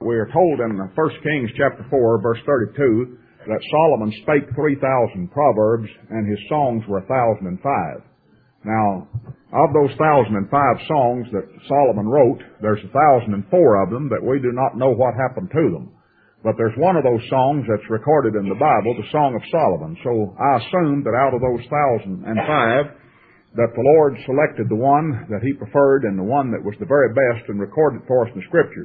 We are told in 1 Kings chapter 4, verse 32, that Solomon spake 3,000 proverbs, and his songs were 1,005. Now, of those 1,005 songs that Solomon wrote, there's 1,004 of them that we do not know what happened to them. But there's one of those songs that's recorded in the Bible, the Song of Solomon. So I assume that out of those 1,005, that the Lord selected the one that He preferred and the one that was the very best and recorded for us in the Scriptures.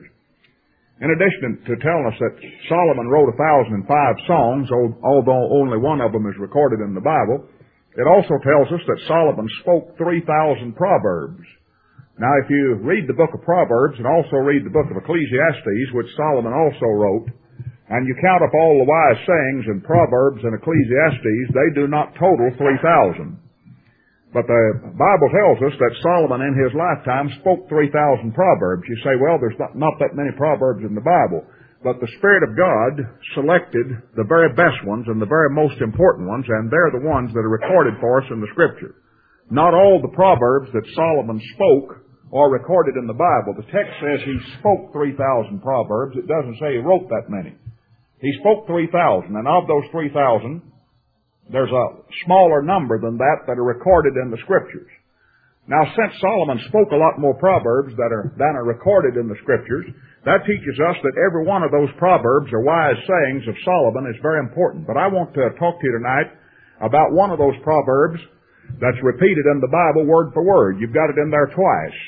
In addition to telling us that Solomon wrote 1,005 songs, although only one of them is recorded in the Bible, it also tells us that Solomon spoke 3,000 proverbs. Now, if you read the book of Proverbs and also read the book of Ecclesiastes, which Solomon also wrote, and you count up all the wise sayings in Proverbs and Ecclesiastes, they do not total 3,000. But the Bible tells us that Solomon in his lifetime spoke 3,000 proverbs. You say, well, there's not that many proverbs in the Bible. But the Spirit of God selected the very best ones and the very most important ones, and they're the ones that are recorded for us in the Scripture. Not all the proverbs that Solomon spoke are recorded in the Bible. The text says he spoke 3,000 proverbs. It doesn't say he wrote that many. He spoke 3,000, and of those 3,000, there's a smaller number than that are recorded in the Scriptures. Now, since Solomon spoke a lot more proverbs than are recorded in the Scriptures, that teaches us that every one of those proverbs or wise sayings of Solomon is very important. But I want to talk to you tonight about one of those proverbs that's repeated in the Bible word for word. You've got it in there twice.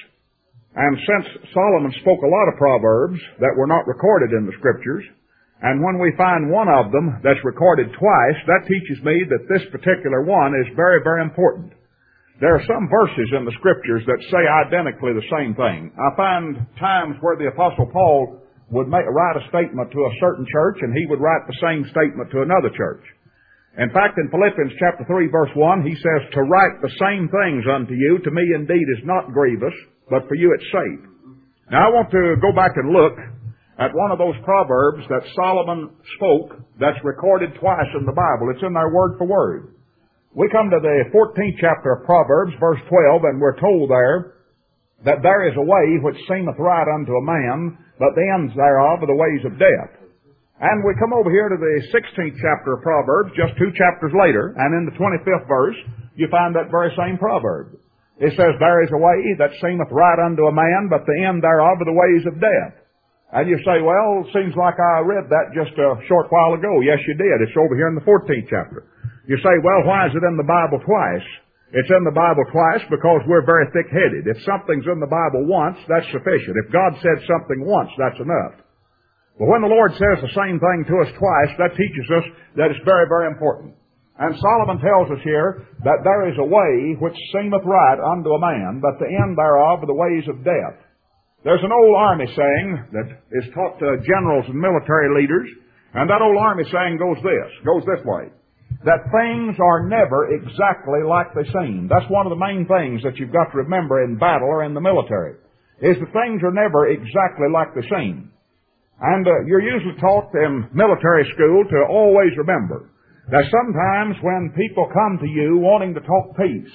And since Solomon spoke a lot of proverbs that were not recorded in the Scriptures, and when we find one of them that's recorded twice, that teaches me that this particular one is very, very important. There are some verses in the Scriptures that say identically the same thing. I find times where the Apostle Paul would write a statement to a certain church, and he would write the same statement to another church. In fact, in Philippians chapter 3, verse 1, he says, "To write the same things unto you, to me indeed is not grievous, but for you it's safe." Now, I want to go back and look at one of those proverbs that Solomon spoke that's recorded twice in the Bible. It's in there word for word. We come to the 14th chapter of Proverbs, verse 12, and we're told there that there is a way which seemeth right unto a man, but the ends thereof are the ways of death. And we come over here to the 16th chapter of Proverbs, just 2 chapters later, and in the 25th verse, you find that very same proverb. It says, "There is a way that seemeth right unto a man, but the end thereof are the ways of death." And you say, well, it seems like I read that just a short while ago. Yes, you did. It's over here in the 14th chapter. You say, well, why is it in the Bible twice? It's in the Bible twice because we're very thick-headed. If something's in the Bible once, that's sufficient. If God said something once, that's enough. But when the Lord says the same thing to us twice, that teaches us that it's very, very important. And Solomon tells us here that there is a way which seemeth right unto a man, but the end thereof are the ways of death. There's an old army saying that is taught to generals and military leaders, and that old army saying goes this way, that things are never exactly like they seem. That's one of the main things that you've got to remember in battle or in the military, is that things are never exactly like they seem. And you're usually taught in military school to always remember that sometimes when people come to you wanting to talk peace,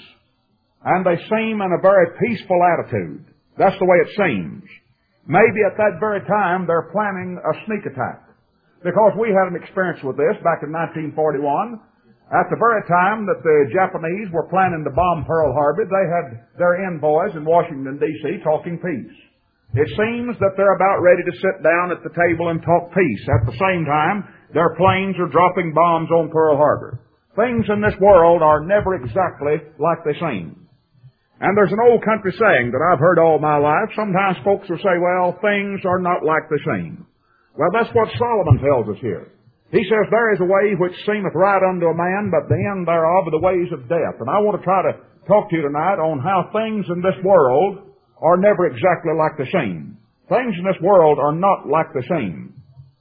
and they seem in a very peaceful attitude, that's the way it seems. Maybe at that very time they're planning a sneak attack. Because we had an experience with this back in 1941. At the very time that the Japanese were planning to bomb Pearl Harbor, they had their envoys in Washington, D.C. talking peace. It seems that they're about ready to sit down at the table and talk peace. At the same time, their planes are dropping bombs on Pearl Harbor. Things in this world are never exactly like they seem. And there's an old country saying that I've heard all my life. Sometimes folks will say, well, things are not like they seem. Well, that's what Solomon tells us here. He says, there is a way which seemeth right unto a man, but the end thereof are the ways of death. And I want to try to talk to you tonight on how things in this world are never exactly like they seem. Things in this world are not like they seem.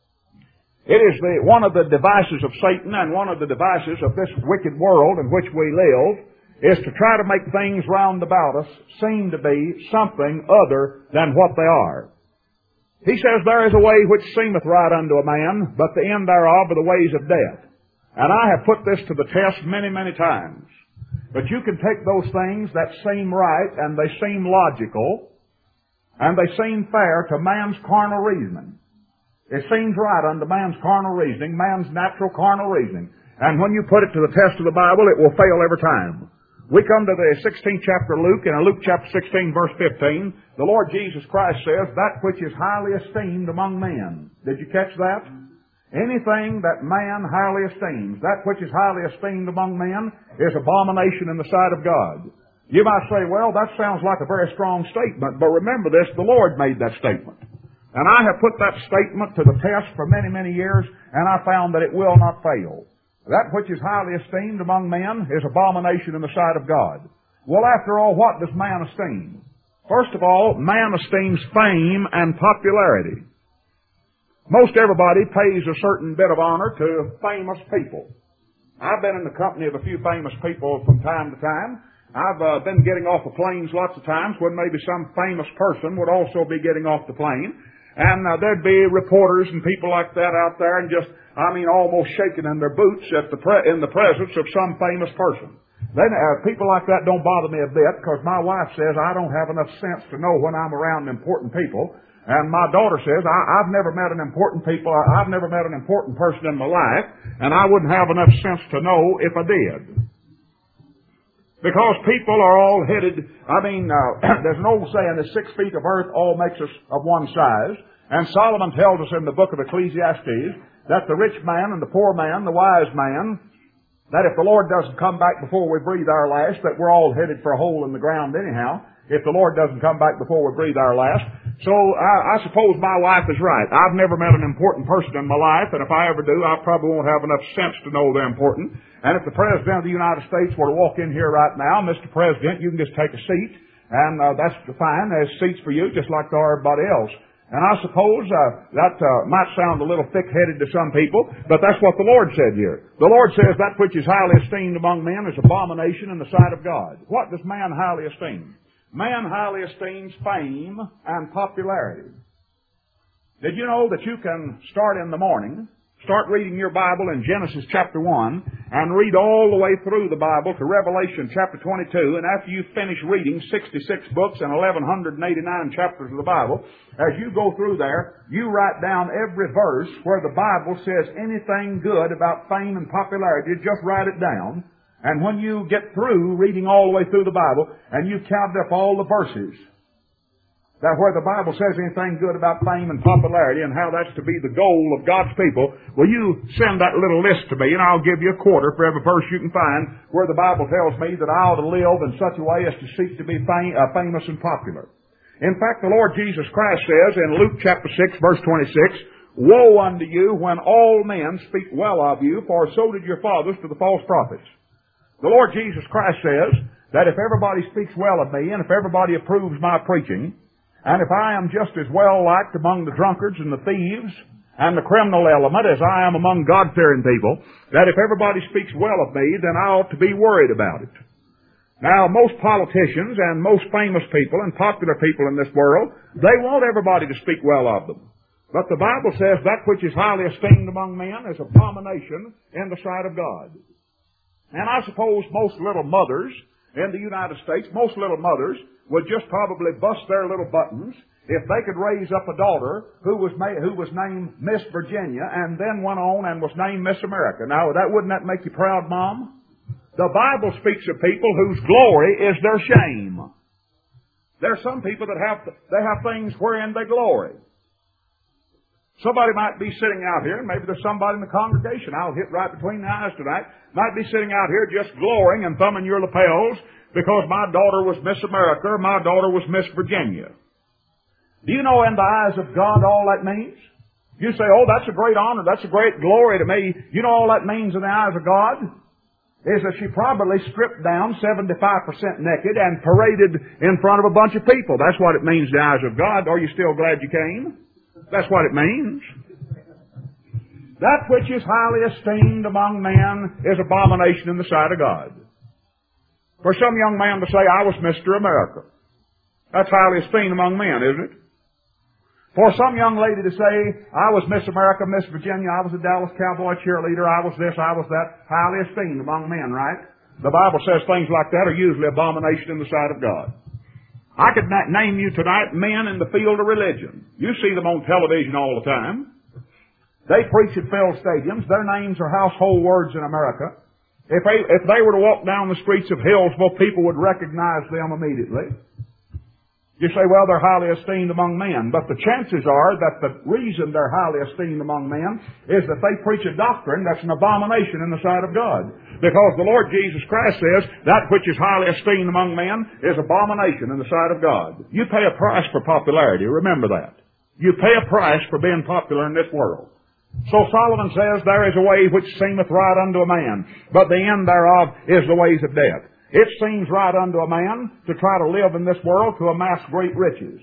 It is one of the devices of Satan and one of the devices of this wicked world in which we live is to try to make things round about us seem to be something other than what they are. He says, there is a way which seemeth right unto a man, but the end thereof are the ways of death. And I have put this to the test many, many times. But you can take those things that seem right and they seem logical and they seem fair to man's carnal reasoning. It seems right unto man's carnal reasoning, man's natural carnal reasoning. And when you put it to the test of the Bible, it will fail every time. We come to the 16th chapter of Luke, and in Luke chapter 16, verse 15, the Lord Jesus Christ says, that which is highly esteemed among men. Did you catch that? Anything that man highly esteems, that which is highly esteemed among men, is abomination in the sight of God. You might say, well, that sounds like a very strong statement, but remember this, the Lord made that statement. And I have put that statement to the test for many, many years, and I found that it will not fail. That which is highly esteemed among men is abomination in the sight of God. Well, after all, what does man esteem? First of all, man esteems fame and popularity. Most everybody pays a certain bit of honor to famous people. I've been in the company of a few famous people from time to time. I've been getting off of planes lots of times when maybe some famous person would also be getting off the plane. And there'd be reporters and people like that out there and just, almost shaking in their boots in the presence of some famous person. Then people like that don't bother me a bit because my wife says I don't have enough sense to know when I'm around important people. And my daughter says I've never met an important person in my life, and I wouldn't have enough sense to know if I did. Because people are all headed, there's an old saying, the 6 feet of earth all makes us of one size. And Solomon tells us in the book of Ecclesiastes that the rich man and the poor man, the wise man, that if the Lord doesn't come back before we breathe our last, that we're all headed for a hole in the ground anyhow, if the Lord doesn't come back before we breathe our last. So I suppose my wife is right. I've never met an important person in my life, and if I ever do, I probably won't have enough sense to know they're important. And if the President of the United States were to walk in here right now, Mr. President, you can just take a seat, and that's fine. There's seats for you, just like there are everybody else. And I suppose that might sound a little thick-headed to some people, but that's what the Lord said here. The Lord says that which is highly esteemed among men is abomination in the sight of God. What does man highly esteem? Man highly esteems fame and popularity. Did you know that you can start in the morning, start reading your Bible in Genesis chapter 1, and read all the way through the Bible to Revelation chapter 22, and after you finish reading 66 books and 1,189 chapters of the Bible, as you go through there, you write down every verse where the Bible says anything good about fame and popularity. Just write it down. And when you get through reading all the way through the Bible, and you count up all the verses, that where the Bible says anything good about fame and popularity and how that's to be the goal of God's people, will you send that little list to me, and I'll give you a quarter for every verse you can find where the Bible tells me that I ought to live in such a way as to seek to be famous and popular. In fact, the Lord Jesus Christ says in Luke chapter 6, verse 26, "Woe unto you when all men speak well of you, for so did your fathers to the false prophets." The Lord Jesus Christ says that if everybody speaks well of me, and if everybody approves my preaching, and if I am just as well liked among the drunkards and the thieves and the criminal element as I am among God-fearing people, that if everybody speaks well of me, then I ought to be worried about it. Now, most politicians and most famous people and popular people in this world, they want everybody to speak well of them. But the Bible says that which is highly esteemed among men is abomination in the sight of God. And I suppose most little mothers in the United States, most little mothers would just probably bust their little buttons if they could raise up a daughter who was named Miss Virginia and then went on and was named Miss America. Now, wouldn't that make you proud, Mom? The Bible speaks of people whose glory is their shame. There are some people that have things wherein they glory. Somebody might be sitting out here, and maybe there's somebody in the congregation, I'll hit right between the eyes tonight, might be sitting out here just glorying and thumbing your lapels because my daughter was Miss America or my daughter was Miss Virginia. Do you know in the eyes of God all that means? You say, oh, that's a great honor, that's a great glory to me. You know all that means in the eyes of God? Is that she probably stripped down 75% naked and paraded in front of a bunch of people. That's what it means in the eyes of God. Are you still glad you came? That's what it means. That which is highly esteemed among men is abomination in the sight of God. For some young man to say, I was Mr. America, that's highly esteemed among men, isn't it? For some young lady to say, I was Miss America, Miss Virginia, I was a Dallas Cowboy cheerleader, I was this, I was that, highly esteemed among men, right? The Bible says things like that are usually abomination in the sight of God. I could name you tonight men in the field of religion. You see them on television all the time. They preach at filled stadiums. Their names are household words in America. If they were to walk down the streets of Hillsville, people would recognize them immediately. You say, well, they're highly esteemed among men. But the chances are that the reason they're highly esteemed among men is that they preach a doctrine that's an abomination in the sight of God. Because the Lord Jesus Christ says, that which is highly esteemed among men is abomination in the sight of God. You pay a price for popularity. Remember that. You pay a price for being popular in this world. So Solomon says, there is a way which seemeth right unto a man, but the end thereof is the ways of death. It seems right unto a man to try to live in this world to amass great riches.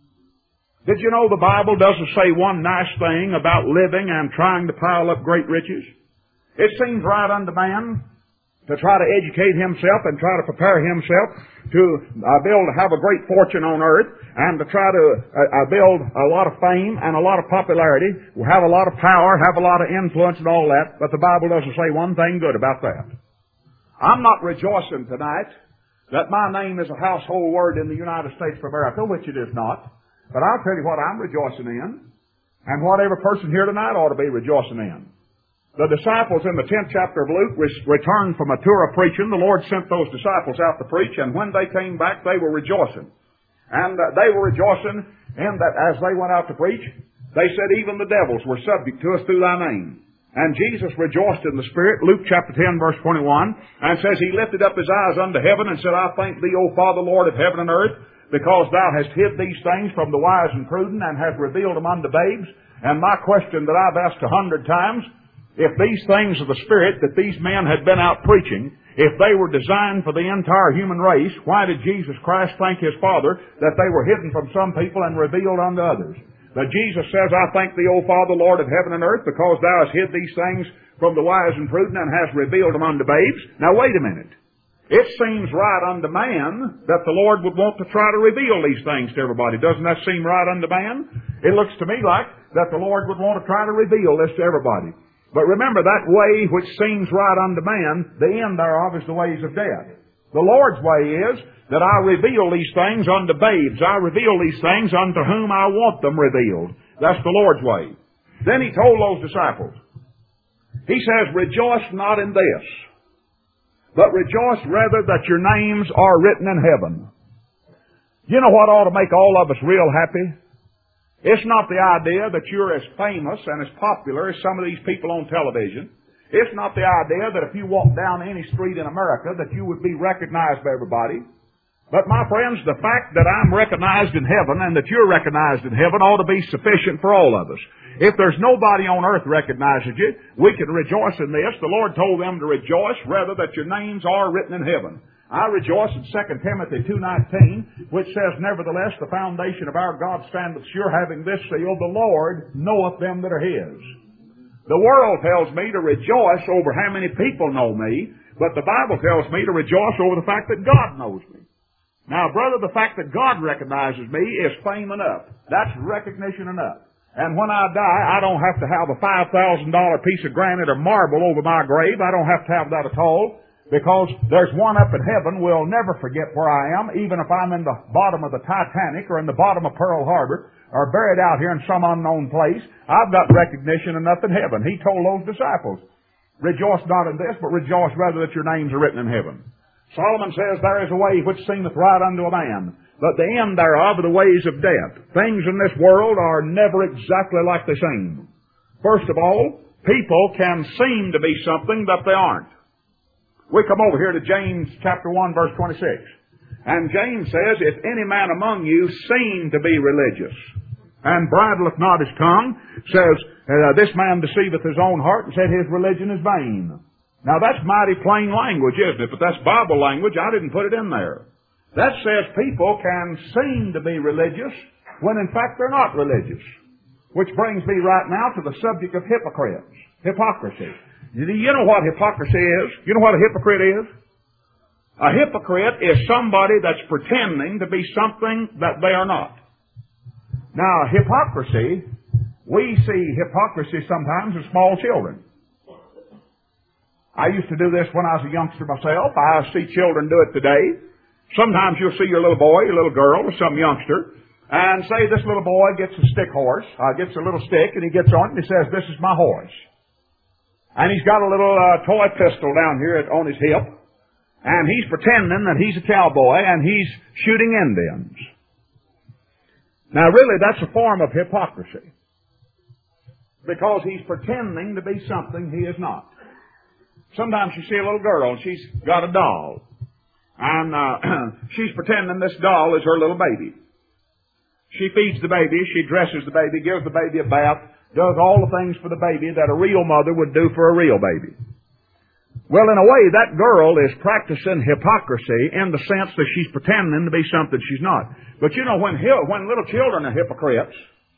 Did you know the Bible doesn't say one nice thing about living and trying to pile up great riches? It seems right unto man to try to educate himself and try to prepare himself to be able to have a great fortune on earth and to try to build a lot of fame and a lot of popularity, have a lot of power, have a lot of influence and all that, but the Bible doesn't say one thing good about that. I'm not rejoicing tonight that my name is a household word in the United States of America, which it is not. But I'll tell you what I'm rejoicing in, and what every person here tonight ought to be rejoicing in. The disciples in the 10th chapter of Luke returned from a tour of preaching. The Lord sent those disciples out to preach, and when they came back, they were rejoicing. And they were rejoicing in that as they went out to preach, they said, even the devils were subject to us through thy name. And Jesus rejoiced in the Spirit, Luke chapter 10, verse 21, and says, he lifted up his eyes unto heaven and said, I thank thee, O Father, Lord of heaven and earth, because thou hast hid these things from the wise and prudent, and hast revealed them unto babes. And my question that I've asked 100 times, if these things of the Spirit that these men had been out preaching, if they were designed for the entire human race, why did Jesus Christ thank his Father that they were hidden from some people and revealed unto others? But Jesus says, I thank thee, O Father, Lord of heaven and earth, because thou hast hid these things from the wise and prudent and hast revealed them unto babes. Now wait a minute. It seems right unto man that the Lord would want to try to reveal these things to everybody. Doesn't that seem right unto man? It looks to me like that the Lord would want to try to reveal this to everybody. But remember, that way which seems right unto man, the end thereof is the ways of death. The Lord's way is that I reveal these things unto babes. I reveal these things unto whom I want them revealed. That's the Lord's way. Then he told those disciples, he says, rejoice not in this, but rejoice rather that your names are written in heaven. You know what ought to make all of us real happy? It's not the idea that you're as famous and as popular as some of these people on television. It's not the idea that if you walk down any street in America that you would be recognized by everybody. But my friends, the fact that I'm recognized in heaven and that you're recognized in heaven ought to be sufficient for all of us. If there's nobody on earth recognizes you, we can rejoice in this. The Lord told them to rejoice rather that your names are written in heaven. I rejoice in 2 Timothy 2:19, which says, nevertheless, the foundation of our God standeth sure, having this seal, the Lord knoweth them that are his. The world tells me to rejoice over how many people know me, but the Bible tells me to rejoice over the fact that God knows me. Now, brother, the fact that God recognizes me is fame enough. That's recognition enough. And when I die, I don't have to have a $5,000 piece of granite or marble over my grave. I don't have to have that at all, because there's one up in heaven will never forget where I am, even if I'm in the bottom of the Titanic or in the bottom of Pearl Harbor or buried out here in some unknown place. I've got recognition enough in heaven. He told those disciples, rejoice not in this, but rejoice rather that your names are written in heaven. Solomon says, there is a way which seemeth right unto a man, but the end thereof are the ways of death. Things in this world are never exactly like they seem. First of all, people can seem to be something that they aren't. We come over here to James chapter 1, verse 26. And James says, if any man among you seem to be religious, and bridleth not his tongue, says, this man deceiveth his own heart, and said his religion is vain. Now that's mighty plain language, isn't it? But that's Bible language. I didn't put it in there. That says people can seem to be religious when in fact they're not religious. Which brings me right now to the subject of hypocrites. Hypocrisy. Do you know what hypocrisy is? You know what a hypocrite is? A hypocrite is somebody that's pretending to be something that they are not. Now, hypocrisy, we see hypocrisy sometimes in small children. I used to do this when I was a youngster myself. I see children do it today. Sometimes you'll see your little boy, your little girl, or some youngster, And say this little boy gets a stick horse, gets a little stick, and he gets on it and he says, "This is my horse." And he's got a little toy pistol down here on his hip, and he's pretending that he's a cowboy, and he's shooting Indians. Now really, that's a form of hypocrisy, because he's pretending to be something he is not. Sometimes you see a little girl, and she's got a doll, and she's pretending this doll is her little baby. She feeds the baby, she dresses the baby, gives the baby a bath, does all the things for the baby that a real mother would do for a real baby. Well, in a way, that girl is practicing hypocrisy in the sense that she's pretending to be something she's not. But you know, when little children are hypocrites,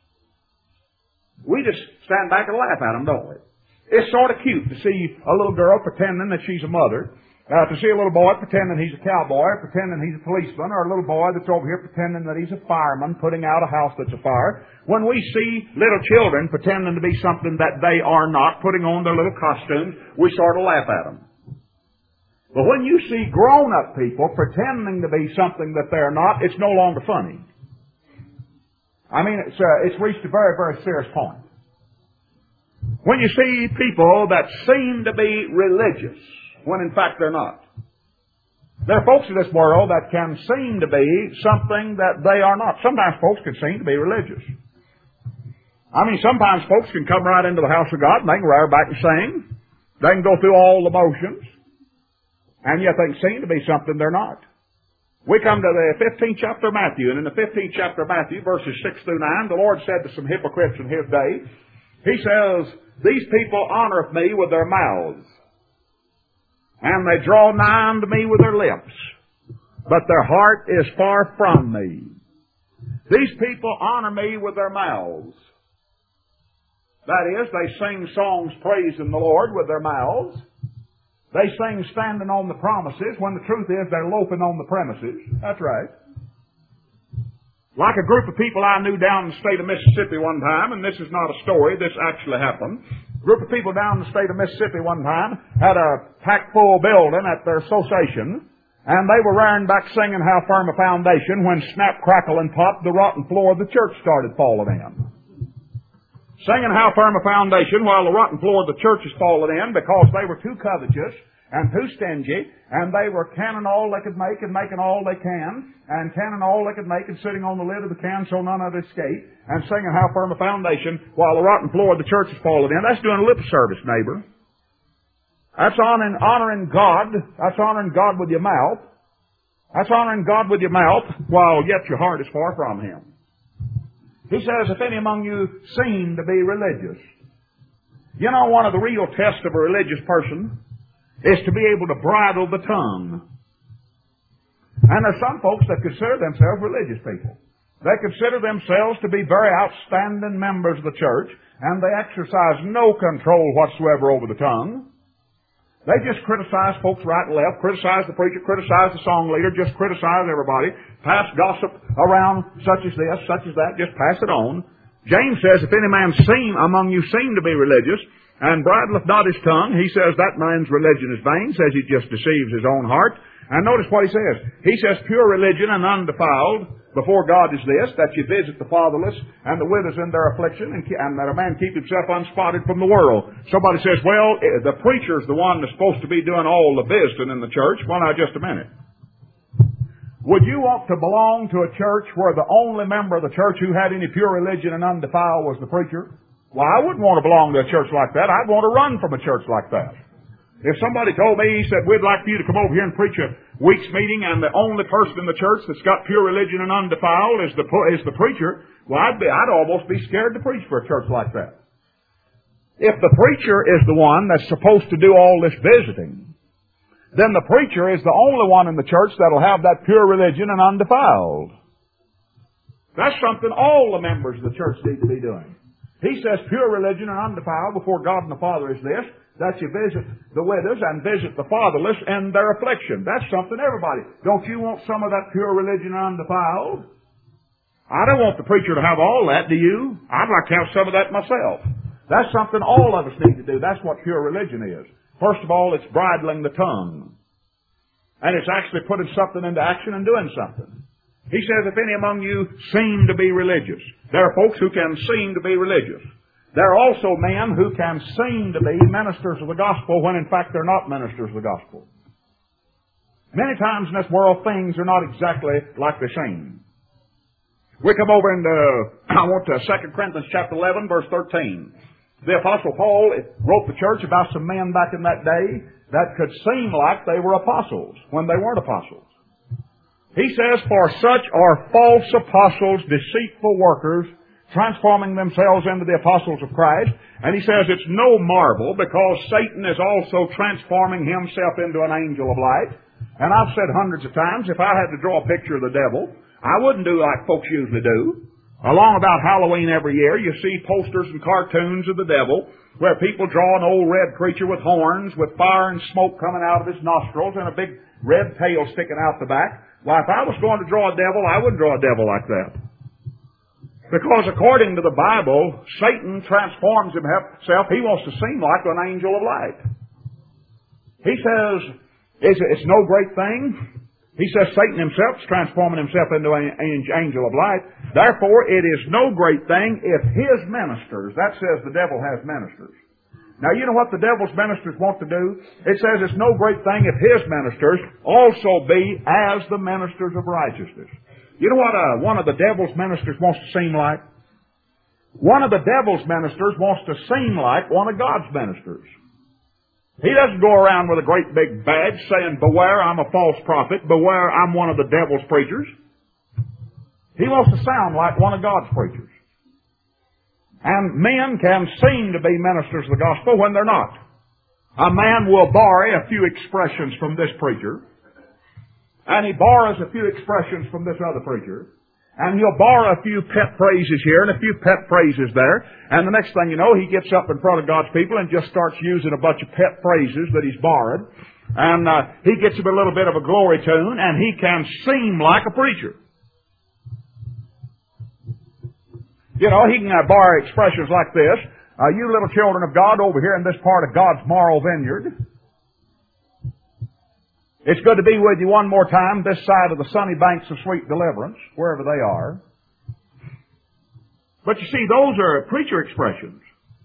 we just stand back and laugh at them, don't we? It's sort of cute to see a little girl pretending that she's a mother, to see a little boy pretending he's a cowboy, pretending he's a policeman, or a little boy that's over here pretending that he's a fireman, putting out a house that's a fire. When we see little children pretending to be something that they are not, putting on their little costumes, we sort of laugh at them. But when you see grown-up people pretending to be something that they're not, it's no longer funny. I mean, it's reached a very, very serious point. When you see people that seem to be religious, when in fact they're not. There are folks in this world that can seem to be something that they are not. Sometimes folks can seem to be religious. I mean, sometimes folks can come right into the house of God and they can rear back and sing. They can go through all the motions. And yet they seem to be something they're not. We come to the 15th chapter of Matthew, and in the 15th chapter of Matthew, verses 6 through 9, the Lord said to some hypocrites in His day, He says, "These people honoreth me with their mouths, and they draw nigh unto me with their lips, but their heart is far from me. These people honor me with their mouths." That is, they sing songs praising the Lord with their mouths. They sing standing on the promises, when the truth is they're loafing on the premises. That's right. Like a group of people I knew down in the state of Mississippi one time, and this is not a story, this actually happened. A group of people down in the state of Mississippi one time had a packed-full building at their association, and they were rearing back singing How Firm a Foundation when snap, crackle, and pop, the rotten floor of the church started falling in. Singing How Firm a Foundation while the rotten floor of the church is falling in because they were too covetous and too stingy, and they were canning all they could make and making all they can, and canning all they could make and sitting on the lid of the can so none of it escape, and singing How Firm a Foundation while the rotten floor of the church is falling in. That's doing lip service, neighbor. That's honoring God. That's honoring God with your mouth. That's honoring God with your mouth while yet your heart is far from Him. He says, if any among you seem to be religious. You know, one of the real tests of a religious person is to be able to bridle the tongue. And there's some folks that consider themselves religious people. They consider themselves to be very outstanding members of the church, and they exercise no control whatsoever over the tongue. They just criticize folks right and left, criticize the preacher, criticize the song leader, just criticize everybody, pass gossip around such as this, such as that, just pass it on. James says, if any man among you seem to be religious, and bridleth not his tongue, he says that man's religion is vain, says he just deceives his own heart. And notice what he says. He says, pure religion and undefiled before God is this, that you visit the fatherless and the widows in their affliction, and that a man keep himself unspotted from the world. Somebody says, well, the preacher's the one that's supposed to be doing all the visiting in the church. Well, now, just a minute. Would you want to belong to a church where the only member of the church who had any pure religion and undefiled was the preacher? Well, I wouldn't want to belong to a church like that. I'd want to run from a church like that. If somebody told me, he said, we'd like for you to come over here and preach a week's meeting, and the only person in the church that's got pure religion and undefiled is the preacher, well, I'd almost be scared to preach for a church like that. If the preacher is the one that's supposed to do all this visiting, then the preacher is the only one in the church that'll have that pure religion and undefiled. That's something all the members of the church need to be doing. He says pure religion and undefiled before God and the Father is this, that you visit the widows and visit the fatherless in their affliction. That's something everybody. Don't you want some of that pure religion and undefiled? I don't want the preacher to have all that, do you? I'd like to have some of that myself. That's something all of us need to do. That's what pure religion is. First of all, it's bridling the tongue. And it's actually putting something into action and doing something. He says, if any among you seem to be religious. There are folks who can seem to be religious. There are also men who can seem to be ministers of the gospel when in fact they're not ministers of the gospel. Many times in this world things are not exactly like they seem. We come over into, I want to 2 Corinthians chapter 11, verse 13. The Apostle Paul wrote the church about some men back in that day that could seem like they were apostles when they weren't apostles. He says, for such are false apostles, deceitful workers, transforming themselves into the apostles of Christ. And he says it's no marvel because Satan is also transforming himself into an angel of light. And I've said hundreds of times, if I had to draw a picture of the devil, I wouldn't do like folks usually do. Along about Halloween every year, you see posters and cartoons of the devil where people draw an old red creature with horns, with fire and smoke coming out of his nostrils and a big red tail sticking out the back. Why, if I was going to draw a devil, I wouldn't draw a devil like that. Because according to the Bible, Satan transforms himself. He wants to seem like an angel of light. He says, it's no great thing. He says Satan himself is transforming himself into an angel of light. Therefore, it is no great thing if his ministers, that says the devil has ministers. Now, you know what the devil's ministers want to do? It says it's no great thing if his ministers also be as the ministers of righteousness. You know what one of the devil's ministers wants to seem like? One of the devil's ministers wants to seem like one of God's ministers. He doesn't go around with a great big badge saying, beware, I'm a false prophet. Beware, I'm one of the devil's preachers. He wants to sound like one of God's preachers. And men can seem to be ministers of the gospel when they're not. A man will borrow a few expressions from this preacher, and he borrows a few expressions from this other preacher, and he'll borrow a few pet phrases here and a few pet phrases there, and the next thing you know, he gets up in front of God's people and just starts using a bunch of pet phrases that he's borrowed, and he gets a little bit of a glory tune, and he can seem like a preacher. You know, he can borrow expressions like this. You little children of God over here in this part of God's moral vineyard, it's good to be with you one more time this side of the sunny banks of sweet deliverance, wherever they are. But you see, those are preacher expressions.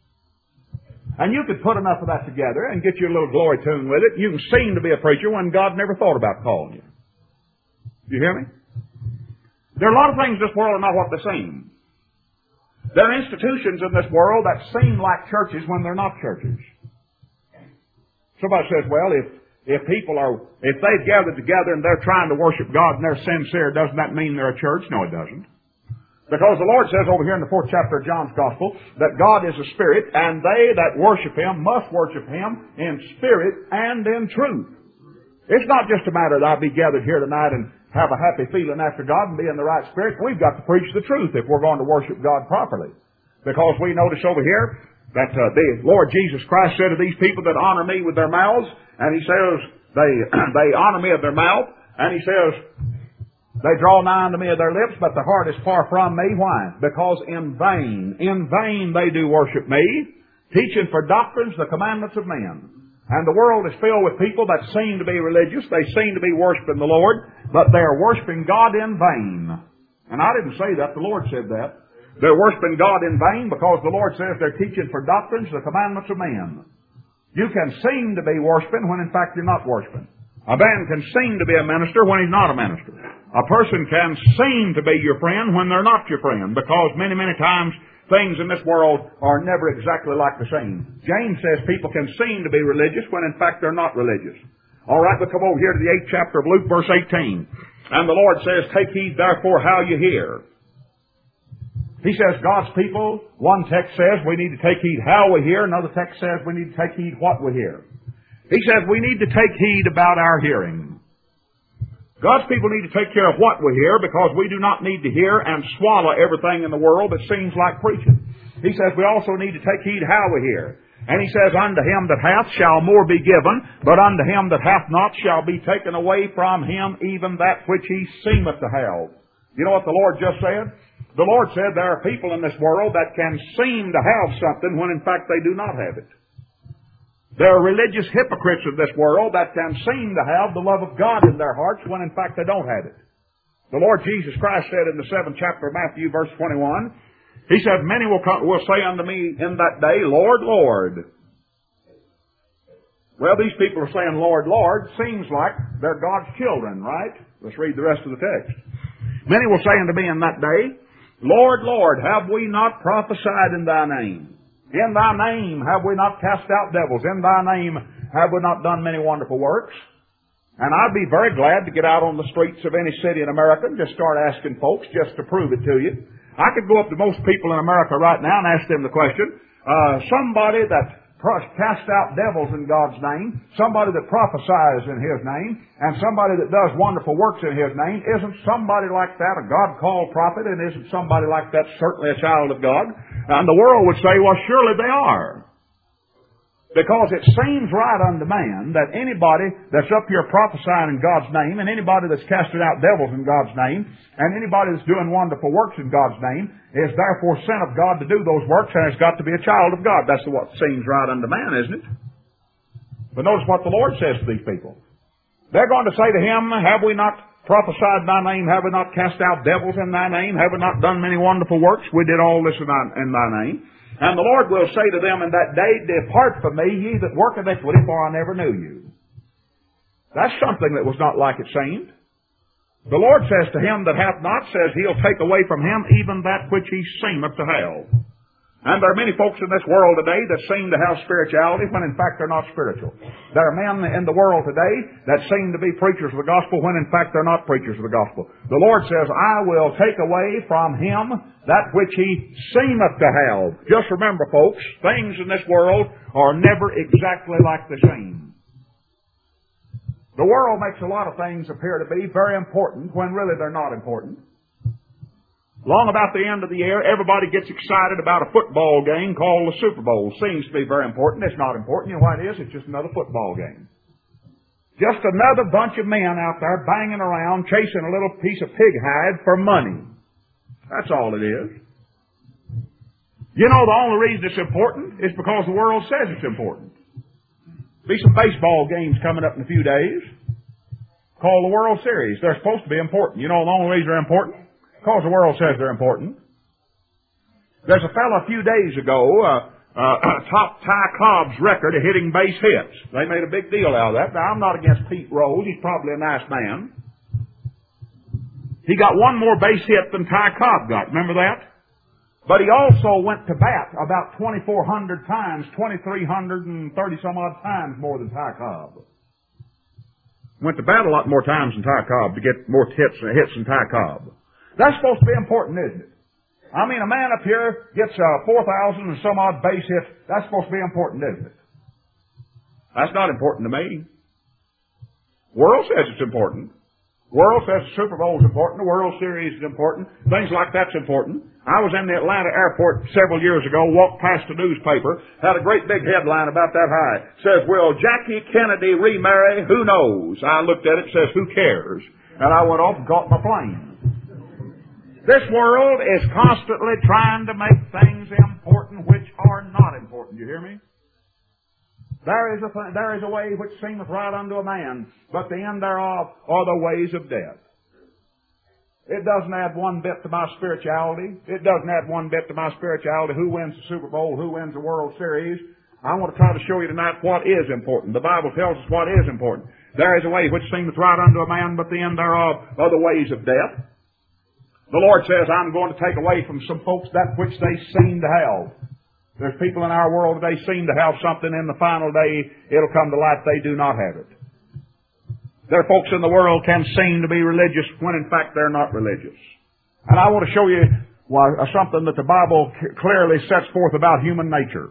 And you could put enough of that together and get you a little glory tune with it. You can seem to be a preacher when God never thought about calling you. You hear me? There are a lot of things in this world that are not what they seem. There are institutions in this world that seem like churches when they're not churches. Somebody says, well, if they've gathered together and they're trying to worship God and they're sincere, doesn't that mean they're a church? No, it doesn't. Because the Lord says over here in the 4th chapter of John's Gospel that God is a spirit, and they that worship Him must worship Him in spirit and in truth. It's not just a matter that I'll be gathered here tonight and have a happy feeling after God and be in the right spirit. We've got to preach the truth if we're going to worship God properly. Because we notice over here that the Lord Jesus Christ said to these people that honor me with their mouths, and He says they honor me of their mouth, and He says they draw nigh unto me of their lips, but their heart is far from me. Why? Because in vain they do worship me, teaching for doctrines the commandments of men. And the world is filled with people that seem to be religious. They seem to be worshiping the Lord, but they are worshiping God in vain. And I didn't say that. The Lord said that. They're worshiping God in vain because the Lord says they're teaching for doctrines the commandments of men. You can seem to be worshiping when in fact you're not worshiping. A man can seem to be a minister when he's not a minister. A person can seem to be your friend when they're not your friend, because many, many times things in this world are never exactly like the same. James says people can seem to be religious when in fact they're not religious. All right, we'll come over here to the 8th chapter of Luke, verse 18. And the Lord says, take heed therefore how you hear. He says God's people, one text says we need to take heed how we hear. Another text says we need to take heed what we hear. He says we need to take heed about our hearing. God's people need to take care of what we hear, because we do not need to hear and swallow everything in the world that seems like preaching. He says we also need to take heed how we hear. And He says, unto him that hath shall more be given, but unto him that hath not shall be taken away from him even that which he seemeth to have. You know what the Lord just said? The Lord said there are people in this world that can seem to have something when in fact they do not have it. There are religious hypocrites of this world that can seem to have the love of God in their hearts when in fact they don't have it. The Lord Jesus Christ said in the 7th chapter of Matthew, verse 21, He said, many will say unto me in that day, Lord, Lord. Well, these people are saying, Lord, Lord. Seems like they're God's children, right? Let's read the rest of the text. Many will say unto me in that day, Lord, Lord, have we not prophesied in Thy name? In Thy name have we not cast out devils? In Thy name have we not done many wonderful works? And I'd be very glad to get out on the streets of any city in America and just start asking folks just to prove it to you. I could go up to most people in America right now and ask them the question, somebody that cast out devils in God's name, somebody that prophesies in His name, and somebody that does wonderful works in His name, isn't somebody like that a God-called prophet, and isn't somebody like that certainly a child of God? And the world would say, well, surely they are. Because it seems right unto man that anybody that's up here prophesying in God's name, and anybody that's casting out devils in God's name, and anybody that's doing wonderful works in God's name, is therefore sent of God to do those works, and has got to be a child of God. That's what seems right unto man, isn't it? But notice what the Lord says to these people. They're going to say to Him, have we not prophesied in Thy name? Have we not cast out devils in Thy name? Have we not done many wonderful works? We did all this in Thy name. And the Lord will say to them in that day, depart from me, ye that work iniquity, for I never knew you. That's something that was not like it seemed. The Lord says to him that hath not, says He'll take away from him even that which he seemeth to have. And there are many folks in this world today that seem to have spirituality when in fact they're not spiritual. There are men in the world today that seem to be preachers of the gospel when in fact they're not preachers of the gospel. The Lord says, I will take away from him that which he seemeth to have. Just remember, folks, things in this world are never exactly like they seem. The world makes a lot of things appear to be very important when really they're not important. Long about the end of the year, everybody gets excited about a football game called the Super Bowl. Seems to be very important. It's not important. You know what it is? It's just another football game. Just another bunch of men out there banging around, chasing a little piece of pig hide for money. That's all it is. You know, the only reason it's important is because the world says it's important. Be some baseball games coming up in a few days called the World Series. They're supposed to be important. You know the only reason they're important? Because the world says they're important. There's a fellow a few days ago, topped Ty Cobb's record of hitting base hits. They made a big deal out of that. Now, I'm not against Pete Rose. He's probably a nice man. He got one more base hit than Ty Cobb got. Remember that? But he also went to bat about 2,400 times, 2,330 some odd times more than Ty Cobb. Went to bat a lot more times than Ty Cobb to get more hits than Ty Cobb. That's supposed to be important, isn't it? I mean, a man up here gets 4,000 and some odd base hits. That's supposed to be important, isn't it? That's not important to me. The world says it's important. The world says the Super Bowl is important. The World Series is important. Things like that's important. I was in the Atlanta airport several years ago, walked past a newspaper, had a great big headline about that high. Says, will Jackie Kennedy remarry? Who knows? I looked at it, says, who cares? And I went off and caught my plane. This world is constantly trying to make things important which are not important. You hear me? There is a way which seemeth right unto a man, but the end thereof are the ways of death. It doesn't add one bit to my spirituality. It doesn't add one bit to my spirituality who wins the Super Bowl, who wins the World Series. I want to try to show you tonight what is important. The Bible tells us what is important. There is a way which seemeth right unto a man, but the end thereof are the ways of death. The Lord says, I'm going to take away from some folks that which they seem to have. There's people in our world today seem to have something. In the final day, it'll come to light they do not have it. There are folks in the world can seem to be religious when in fact they're not religious. And I want to show you something that the Bible clearly sets forth about human nature.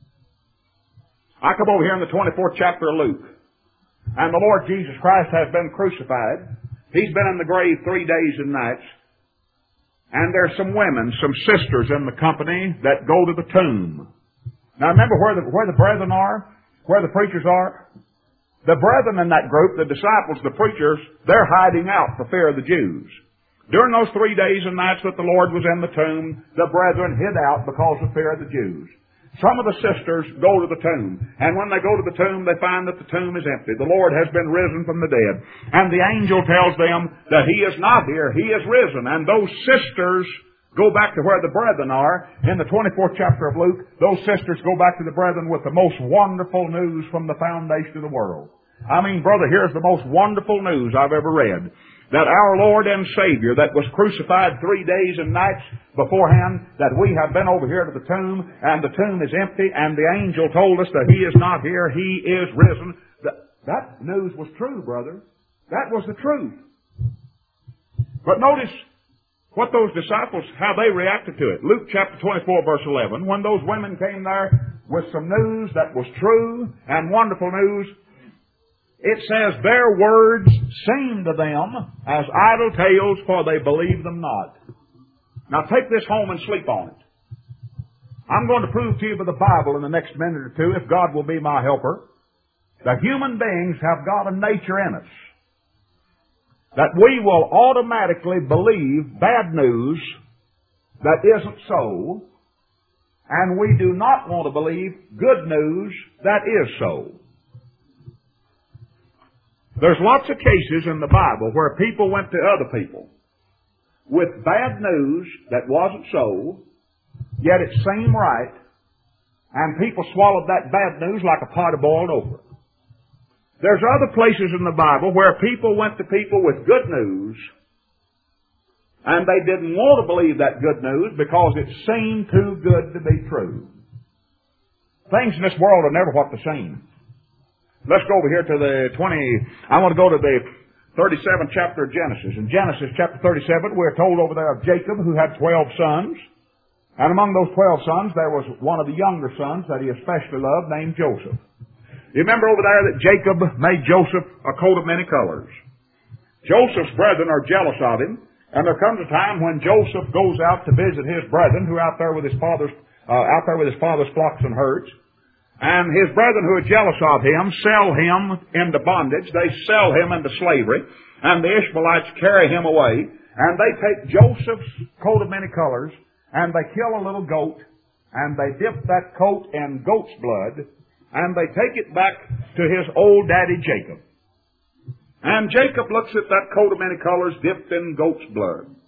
I come over here in the 24th chapter of Luke. And the Lord Jesus Christ has been crucified. He's been in the grave 3 days and nights. And there's some women, some sisters in the company that go to the tomb. Now remember where the brethren are? Where the preachers are? The brethren in that group, the disciples, the preachers, they're hiding out for fear of the Jews. During those 3 days and nights that the Lord was in the tomb, the brethren hid out because of fear of the Jews. Some of the sisters go to the tomb, and when they go to the tomb, they find that the tomb is empty. The Lord has been risen from the dead. And the angel tells them that He is not here, He is risen. And those sisters go back to where the brethren are. In the 24th chapter of Luke, those sisters go back to the brethren with the most wonderful news from the foundation of the world. I mean, brother, here's the most wonderful news I've ever read. That our Lord and Savior that was crucified 3 days and nights beforehand, that we have been over here to the tomb, and the tomb is empty, and the angel told us that He is not here, He is risen. That news was true, brother. That was the truth. But notice what those disciples, how they reacted to it. Luke chapter 24, verse 11, when those women came there with some news that was true and wonderful news, it says, their words seemed to them as idle tales, for they believed them not. Now take this home and sleep on it. I'm going to prove to you by the Bible in the next minute or two, if God will be my helper, that human beings have got a nature in us. That we will automatically believe bad news that isn't so, and we do not want to believe good news that is so. There's lots of cases in the Bible where people went to other people with bad news that wasn't so, yet it seemed right, and people swallowed that bad news like a pot of boiled over. There's other places in the Bible where people went to people with good news, and they didn't want to believe that good news because it seemed too good to be true. Things in this world are never what they seem. Let's go over here to I want to go to the 37th chapter of Genesis. In Genesis chapter 37, we're told over there of Jacob, who had 12 sons. And among those 12 sons, there was one of the younger sons that he especially loved, named Joseph. You remember over there that Jacob made Joseph a coat of many colors. Joseph's brethren are jealous of him, and there comes a time when Joseph goes out to visit his brethren, who are out there with his father's flocks and herds. And his brethren who are jealous of him sell him into bondage. They sell him into slavery. And the Ishmaelites carry him away. And they take Joseph's coat of many colors, and they kill a little goat, and they dip that coat in goat's blood, and they take it back to his old daddy Jacob. And Jacob looks at that coat of many colors dipped in goat's blood.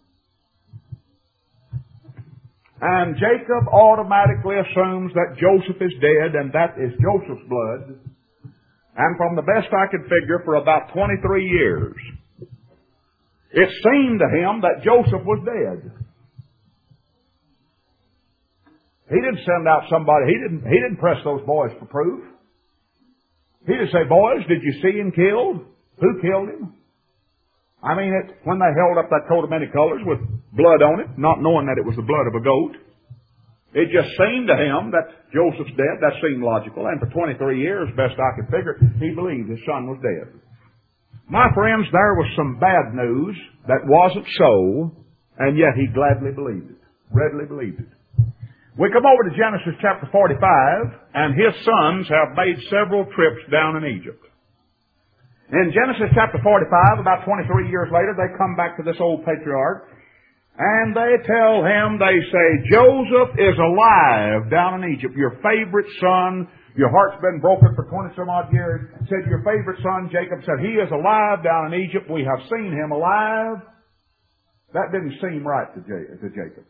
And Jacob automatically assumes that Joseph is dead, and that is Joseph's blood. And from the best I could figure, for about 23 years, it seemed to him that Joseph was dead. He didn't send out somebody, he didn't press those boys for proof. He didn't say, boys, did you see him killed? Who killed him? I mean, when they held up that coat of many colors with blood on it, not knowing that it was the blood of a goat, it just seemed to him that Joseph's dead. That seemed logical. And for 23 years, best I could figure, he believed his son was dead. My friends, there was some bad news that wasn't so, and yet he gladly believed it, readily believed it. We come over to Genesis chapter 45, and his sons have made several trips down in Egypt. In Genesis chapter 45, about 23 years later, they come back to this old patriarch, and they tell him, they say, Joseph is alive down in Egypt. Your favorite son, your heart's been broken for 20-some odd years, said your favorite son, Jacob, said, he is alive down in Egypt. We have seen him alive. That didn't seem right to Jacob.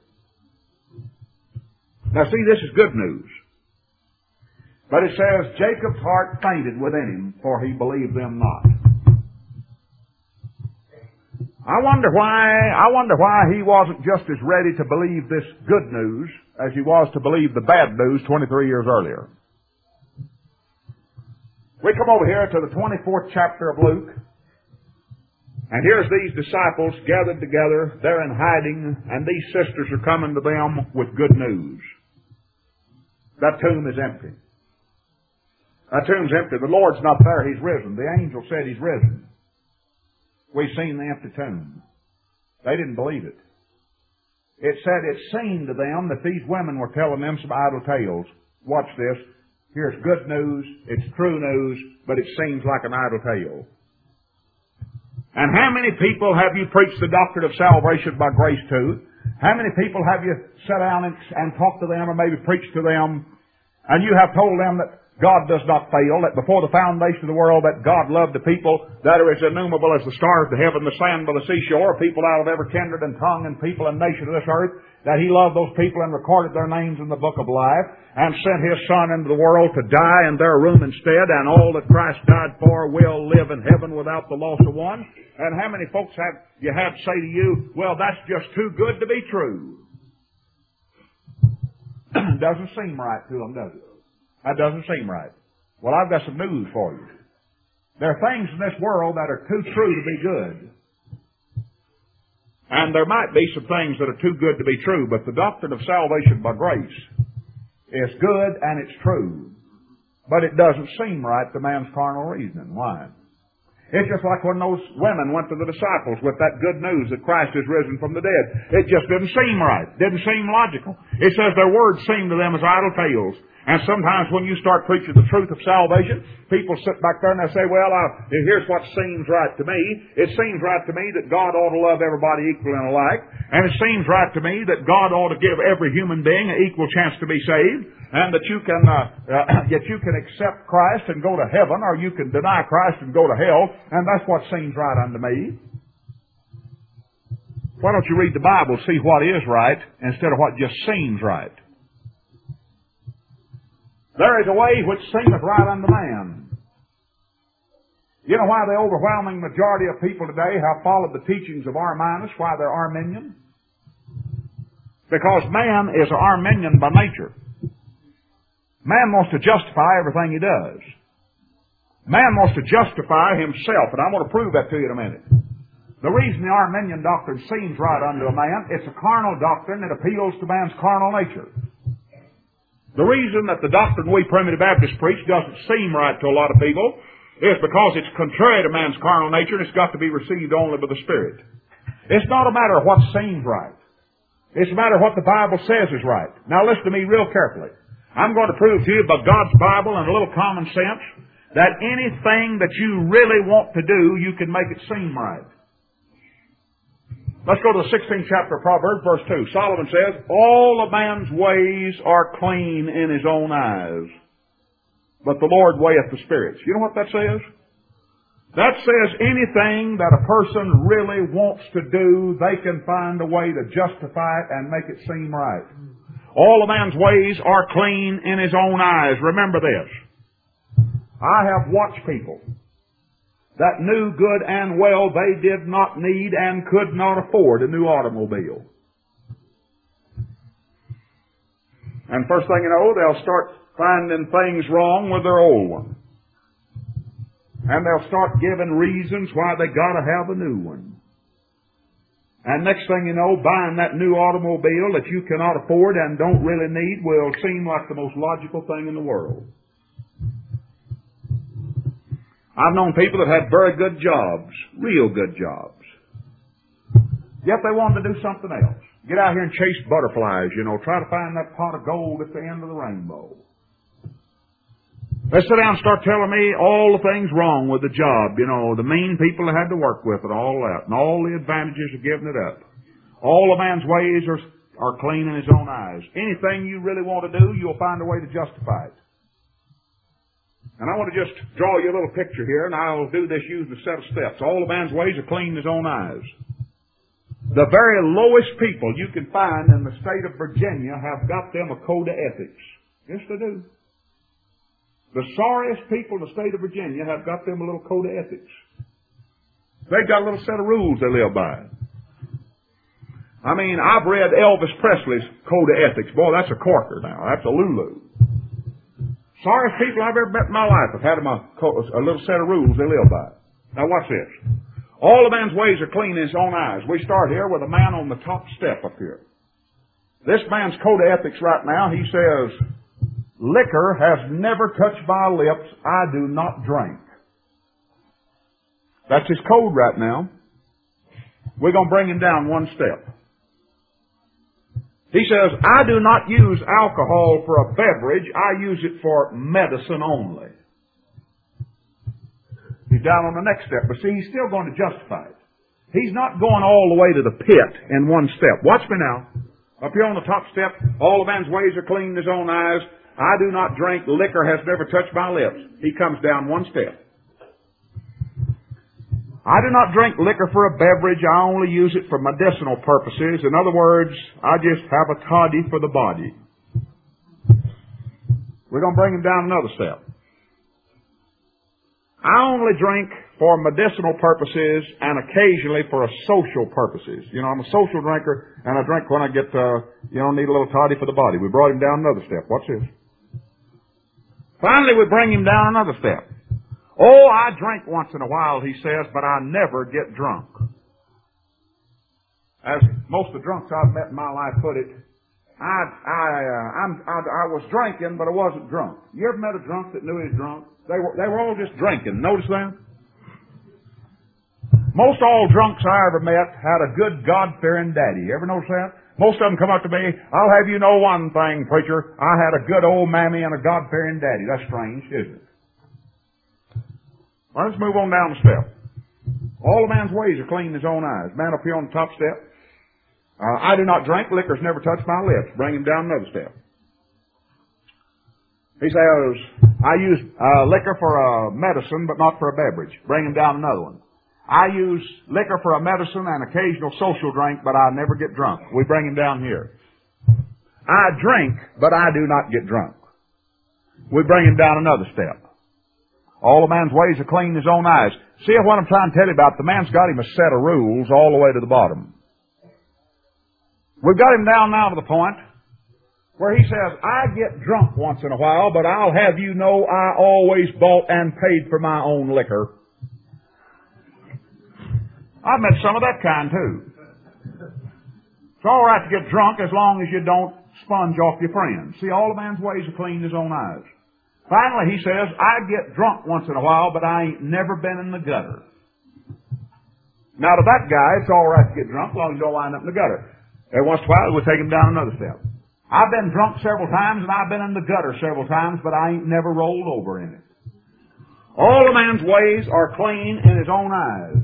Now see, this is good news. But it says, Jacob's heart fainted within him, for he believed them not. I wonder why he wasn't just as ready to believe this good news as he was to believe the bad news 23 years earlier. We come over here to the 24th chapter of Luke, and here's these disciples gathered together. They're in hiding, and these sisters are coming to them with good news. That tomb is empty. That tomb's empty. The Lord's not there. He's risen. The angel said He's risen. We've seen the empty tomb. They didn't believe it. It said it seemed to them that these women were telling them some idle tales. Watch this. Here's good news. It's true news, but it seems like an idle tale. And how many people have you preached the doctrine of salvation by grace to? How many people have you sat down and talked to them or maybe preached to them? And you have told them that God does not fail, that before the foundation of the world that God loved the people that are as innumerable as the stars of heaven, the sand by the seashore, people out of every kindred and tongue and people and nation of this earth, that He loved those people and recorded their names in the book of life and sent His Son into the world to die in their room instead, and all that Christ died for will live in heaven without the loss of one. And how many folks have you had say to you, well, that's just too good to be true? Doesn't seem right to them, does it? That doesn't seem right. Well, I've got some news for you. There are things in this world that are too true to be good. And there might be some things that are too good to be true, but the doctrine of salvation by grace is good and it's true. But it doesn't seem right to man's carnal reasoning. Why? It's just like when those women went to the disciples with that good news that Christ is risen from the dead. It just didn't seem right. Didn't seem logical. It says their words seemed to them as idle tales. And sometimes when you start preaching the truth of salvation, people sit back there and they say, well, here's what seems right to me. It seems right to me that God ought to love everybody equal and alike. And it seems right to me that God ought to give every human being an equal chance to be saved. And that you can accept Christ and go to heaven, or you can deny Christ and go to hell. And that's what seems right unto me. Why don't you read the Bible, see what is right, instead of what just seems right? There is a way which seemeth right unto man. You know why the overwhelming majority of people today have followed the teachings of Arminius, why they're Arminian? Because man is an Arminian by nature. Man wants to justify everything he does. Man wants to justify himself, and I'm going to prove that to you in a minute. The reason the Arminian doctrine seems right unto a man, it's a carnal doctrine that appeals to man's carnal nature. The reason that the doctrine we Primitive Baptists preach doesn't seem right to a lot of people is because it's contrary to man's carnal nature and it's got to be received only by the Spirit. It's not a matter of what seems right. It's a matter of what the Bible says is right. Now listen to me real carefully. I'm going to prove to you by God's Bible and a little common sense that anything that you really want to do, you can make it seem right. Let's go to the 16th chapter of Proverbs, verse 2. Solomon says, all a man's ways are clean in his own eyes, but the Lord weigheth the spirits. You know what that says? That says anything that a person really wants to do, they can find a way to justify it and make it seem right. All a man's ways are clean in his own eyes. Remember this. I have watched people that knew good and well they did not need and could not afford a new automobile. And first thing you know, they'll start finding things wrong with their old one. And they'll start giving reasons why they gotta have a new one. And next thing you know, buying that new automobile that you cannot afford and don't really need will seem like the most logical thing in the world. I've known people that had very good jobs, real good jobs. Yet they wanted to do something else. Get out here and chase butterflies, try to find that pot of gold at the end of the rainbow. They sit down and start telling me all the things wrong with the job, the mean people they had to work with and all that, and all the advantages of giving it up. All a man's ways are clean in his own eyes. Anything you really want to do, you'll find a way to justify it. And I want to just draw you a little picture here, and I'll do this using a set of steps. All a man's ways are clean in his own eyes. The very lowest people you can find in the state of Virginia have got them a code of ethics. Yes, they do. The sorriest people in the state of Virginia have got them a little code of ethics. They've got a little set of rules they live by. I mean, I've read Elvis Presley's code of ethics. Boy, that's a corker now. That's a Lulu. Sorriest people I've ever met in my life have had them a little set of rules they live by. Now watch this. All a man's ways are clean in his own eyes. We start here with a man on the top step up here. This man's code of ethics right now, he says, liquor has never touched my lips. I do not drink. That's his code right now. We're going to bring him down one step. He says, I do not use alcohol for a beverage. I use it for medicine only. He's down on the next step. But see, he's still going to justify it. He's not going all the way to the pit in one step. Watch me now. Up here on the top step, all a man's ways are clean in his own eyes. I do not drink, liquor has never touched my lips. He comes down one step. I do not drink liquor for a beverage. I only use it for medicinal purposes. In other words, I just have a toddy for the body. We're going to bring him down another step. I only drink for medicinal purposes and occasionally for social purposes. You know, I'm a social drinker, and I drink when I get, need a little toddy for the body. We brought him down another step. Watch this. Finally, we bring him down another step. Oh, I drink once in a while, he says, but I never get drunk. As most of the drunks I've met in my life put it, I was drinking, but I wasn't drunk. You ever met a drunk that knew he was drunk? They were all just drinking. Notice that? Most all drunks I ever met had a good God-fearing daddy. You ever notice that? Most of them come up to me, I'll have you know one thing, preacher. I had a good old mammy and a God-fearing daddy. That's strange, isn't it? Well, let's move on down the step. All a man's ways are clean in his own eyes. Man up here on the top step. I do not drink. Liquor's never touched my lips. Bring him down another step. He says, I use liquor for a medicine, but not for a beverage. Bring him down another one. I use liquor for a medicine and occasional social drink, but I never get drunk. We bring him down here. I drink, but I do not get drunk. We bring him down another step. All a man's ways are clean in his own eyes. See what I'm trying to tell you about? The man's got him a set of rules all the way to the bottom. We've got him down now to the point where he says, I get drunk once in a while, but I'll have you know I always bought and paid for my own liquor. I've met some of that kind too. It's all right to get drunk as long as you don't sponge off your friends. See, all a man's ways are clean in his own eyes. Finally, he says, I get drunk once in a while, but I ain't never been in the gutter. Now, to that guy, it's all right to get drunk as long as you don't wind up in the gutter. Every once in a while, we'll take him down another step. I've been drunk several times, and I've been in the gutter several times, but I ain't never rolled over in it. All a man's ways are clean in his own eyes.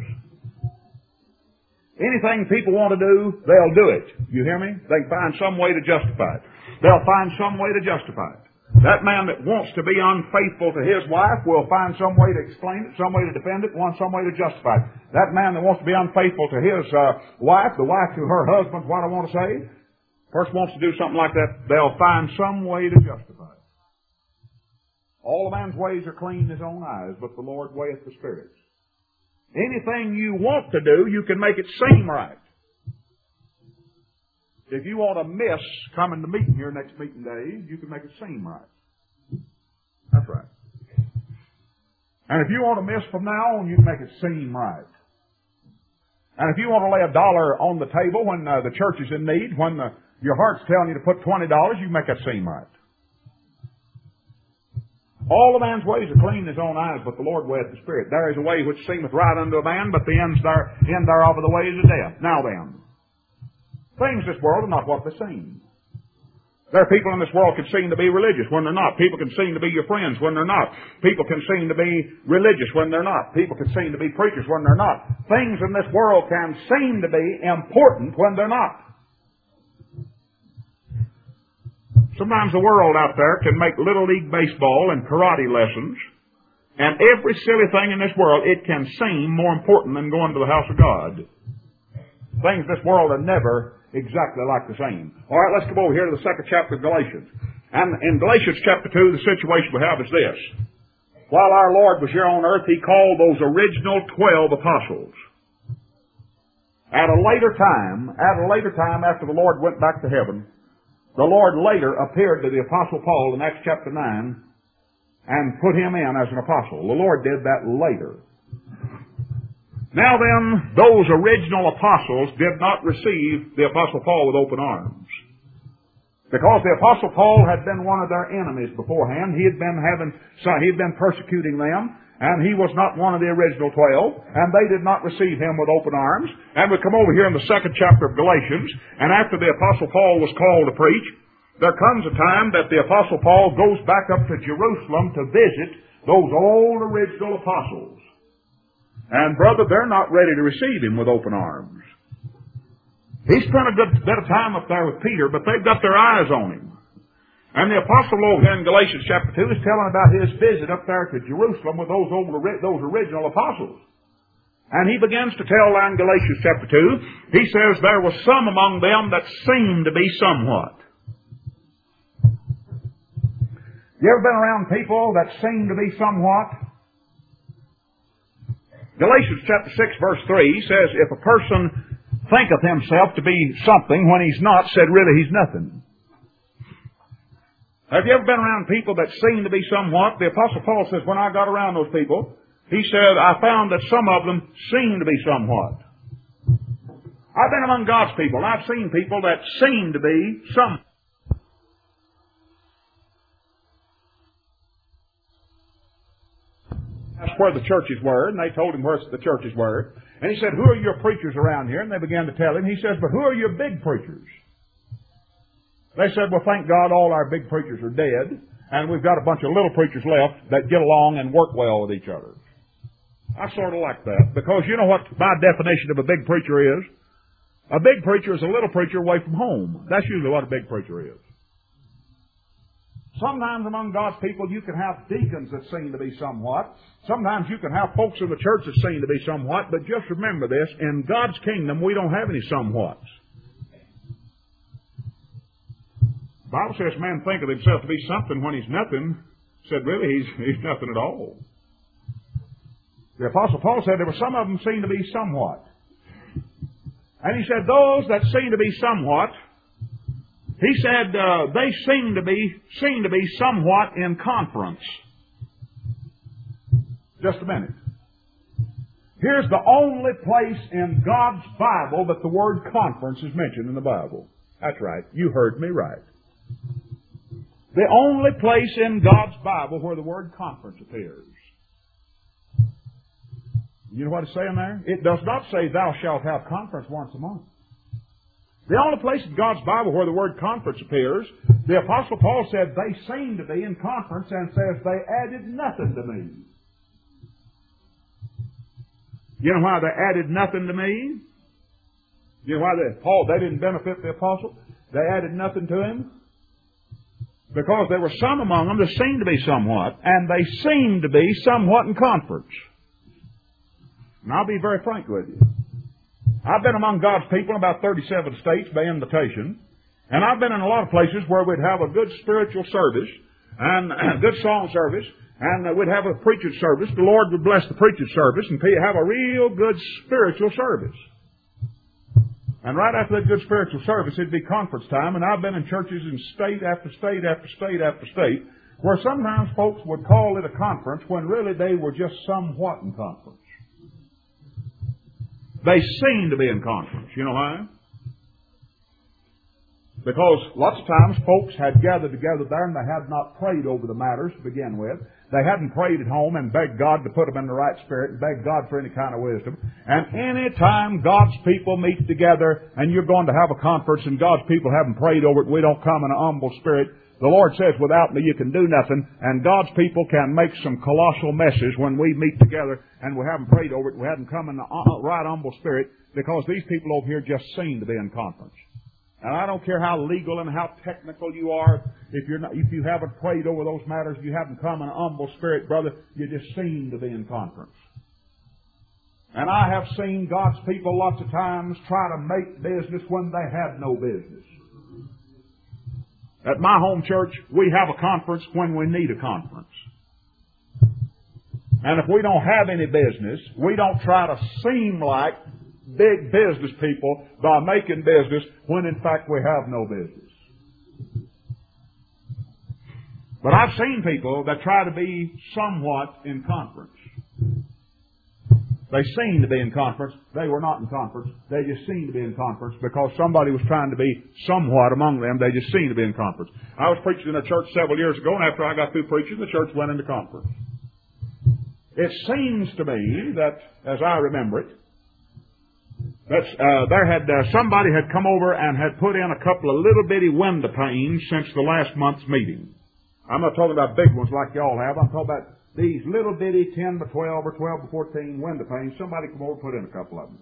Anything people want to do, they'll do it. You hear me? They can find some way to justify it. They'll find some way to justify it. That man that wants to be unfaithful to his wife will find some way to explain it, some way to defend it, some way to justify it. That man that wants to be unfaithful to his wife, the wife to her husband, what I want to say, person wants to do something like that, they'll find some way to justify it. All a man's ways are clean in his own eyes, but the Lord weigheth the spirits. Anything you want to do, you can make it seem right. If you want to miss coming to meeting here next meeting day, you can make it seem right. That's right. And if you want to miss from now on, you can make it seem right. And if you want to lay $1 on the table when the church is in need, when your heart's telling you to put $20, you can make that seem right. All a man's ways are clean in his own eyes, but the Lord weigheth the Spirit. There is a way which seemeth right unto a man, but the end thereof are the ways of death. Now then, things in this world are not what they seem. There are people in this world can seem to be religious when they're not. People can seem to be your friends when they're not. People can seem to be religious when they're not. People can seem to be preachers when they're not. Things in this world can seem to be important when they're not. Sometimes the world out there can make Little League baseball and karate lessons, and every silly thing in this world, it can seem more important than going to the house of God. Things in this world are never exactly like the same. All right, let's come over here to the second chapter of Galatians. And in Galatians chapter 2, the situation we have is this. While our Lord was here on earth, He called those original 12 apostles. At a later time, after the Lord went back to heaven, the Lord later appeared to the Apostle Paul in Acts chapter 9 and put him in as an apostle. The Lord did that later. Now then, those original apostles did not receive the Apostle Paul with open arms. Because the Apostle Paul had been one of their enemies beforehand. He had been persecuting them, and he was not one of the original 12, and they did not receive him with open arms. And we come over here in the second chapter of Galatians, and after the Apostle Paul was called to preach, there comes a time that the Apostle Paul goes back up to Jerusalem to visit those old original apostles. And brother, they're not ready to receive him with open arms. He spent a good bit of time up there with Peter, but they've got their eyes on him. And the Apostle over here in Galatians chapter 2 is telling about his visit up there to Jerusalem with those original apostles. And he begins to tell there in Galatians chapter 2, he says, there was some among them that seemed to be somewhat. You ever been around people that seem to be somewhat? Galatians chapter 6 verse 3 says, if a person thinketh himself to be something when he's not, said really he's nothing. Have you ever been around people that seem to be somewhat? The Apostle Paul says, when I got around those people, he said, I found that some of them seem to be somewhat. I've been among God's people, and I've seen people that seem to be some. That's where the churches were, and they told him where the churches were. And he said, who are your preachers around here? And they began to tell him. He says, but who are your big preachers? They said, well, thank God all our big preachers are dead, and we've got a bunch of little preachers left that get along and work well with each other. I sort of like that, because you know what my definition of a big preacher is? A big preacher is a little preacher away from home. That's usually what a big preacher is. Sometimes among God's people you can have deacons that seem to be somewhat. Sometimes you can have folks in the church that seem to be somewhat, but just remember this, in God's kingdom we don't have any somewhats. The Bible says man thinketh himself to be something when he's nothing. Said really he's nothing at all. The Apostle Paul said there were some of them seem to be somewhat. And he said those that seem to be somewhat, he said they seem to be somewhat in conference. Just a minute. Here's the only place in God's Bible that the word conference is mentioned in the Bible. That's right. You heard me right. The only place in God's Bible where the word conference appears. You know what it's saying there? It does not say thou shalt have conference once a month. The only place in God's Bible where the word conference appears, the Apostle Paul said they seem to be in conference and says they added nothing to me. You know why they added nothing to me? You know why they didn't benefit the Apostle? They added nothing to him? Because there were some among them that seemed to be somewhat, and they seemed to be somewhat in conference. And I'll be very frank with you. I've been among God's people in about 37 states by invitation, and I've been in a lot of places where we'd have a good spiritual service, and a good song service, and we'd have a preaching service. The Lord would bless the preaching service, and have a real good spiritual service. And right after that good spiritual service, it'd be conference time, and I've been in churches in state after state after state after state, where sometimes folks would call it a conference when really they were just somewhat in conference. They seem to be in conference. You know why? Because lots of times folks had gathered together there and they had not prayed over the matters to begin with. They hadn't prayed at home and begged God to put them in the right spirit and begged God for any kind of wisdom. And any time God's people meet together and you're going to have a conference and God's people haven't prayed over it, we don't come in an humble spirit. The Lord says, without me you can do nothing, and God's people can make some colossal messes when we meet together and we haven't prayed over it, we haven't come in a right humble spirit, because these people over here just seem to be in conference. And I don't care how legal and how technical you are, if you haven't prayed over those matters, if you haven't come in an humble spirit, brother, you just seem to be in conference. And I have seen God's people lots of times try to make business when they have no business. At my home church, we have a conference when we need a conference. And if we don't have any business, we don't try to seem like big business people by making business when in fact we have no business. But I've seen people that try to be somewhat in conference. They seem to be in conference. They were not in conference. They just seemed to be in conference because somebody was trying to be somewhat among them. They just seemed to be in conference. I was preaching in a church several years ago, and after I got through preaching, the church went into conference. It seems to me that, as I remember it, that somebody had come over and had put in a couple of little bitty window panes since the last month's meeting. I'm not talking about big ones like y'all have. I'm talking about these little bitty 10 by 12 or 12 by 14 window panes. Somebody come over and put in a couple of them.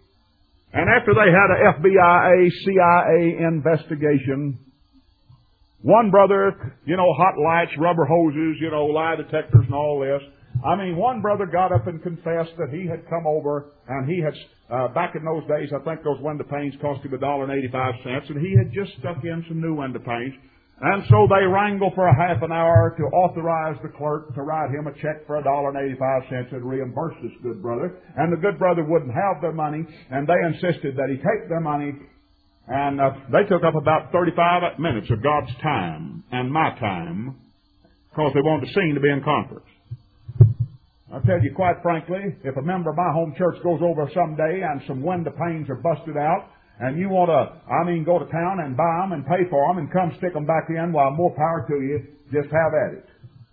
And after they had a FBI, CIA investigation, One brother, hot lights, rubber hoses, lie detectors and all this. I mean, one brother got up and confessed that he had come over and he had, back in those days, I think those window panes cost him $1.85, and he had just stuck in some new window panes. And so they wrangled for a half an hour to authorize the clerk to write him a check for $1.85 and reimburse this good brother. And the good brother wouldn't have their money, and they insisted that he take their money. And they took up about 35 minutes of God's time and my time because they wanted the scene to be in conference. I tell you quite frankly, if a member of my home church goes over someday and some window panes are busted out, and you want to, go to town and buy them and pay for them and come stick them back in, well, more power to you. Just have at it.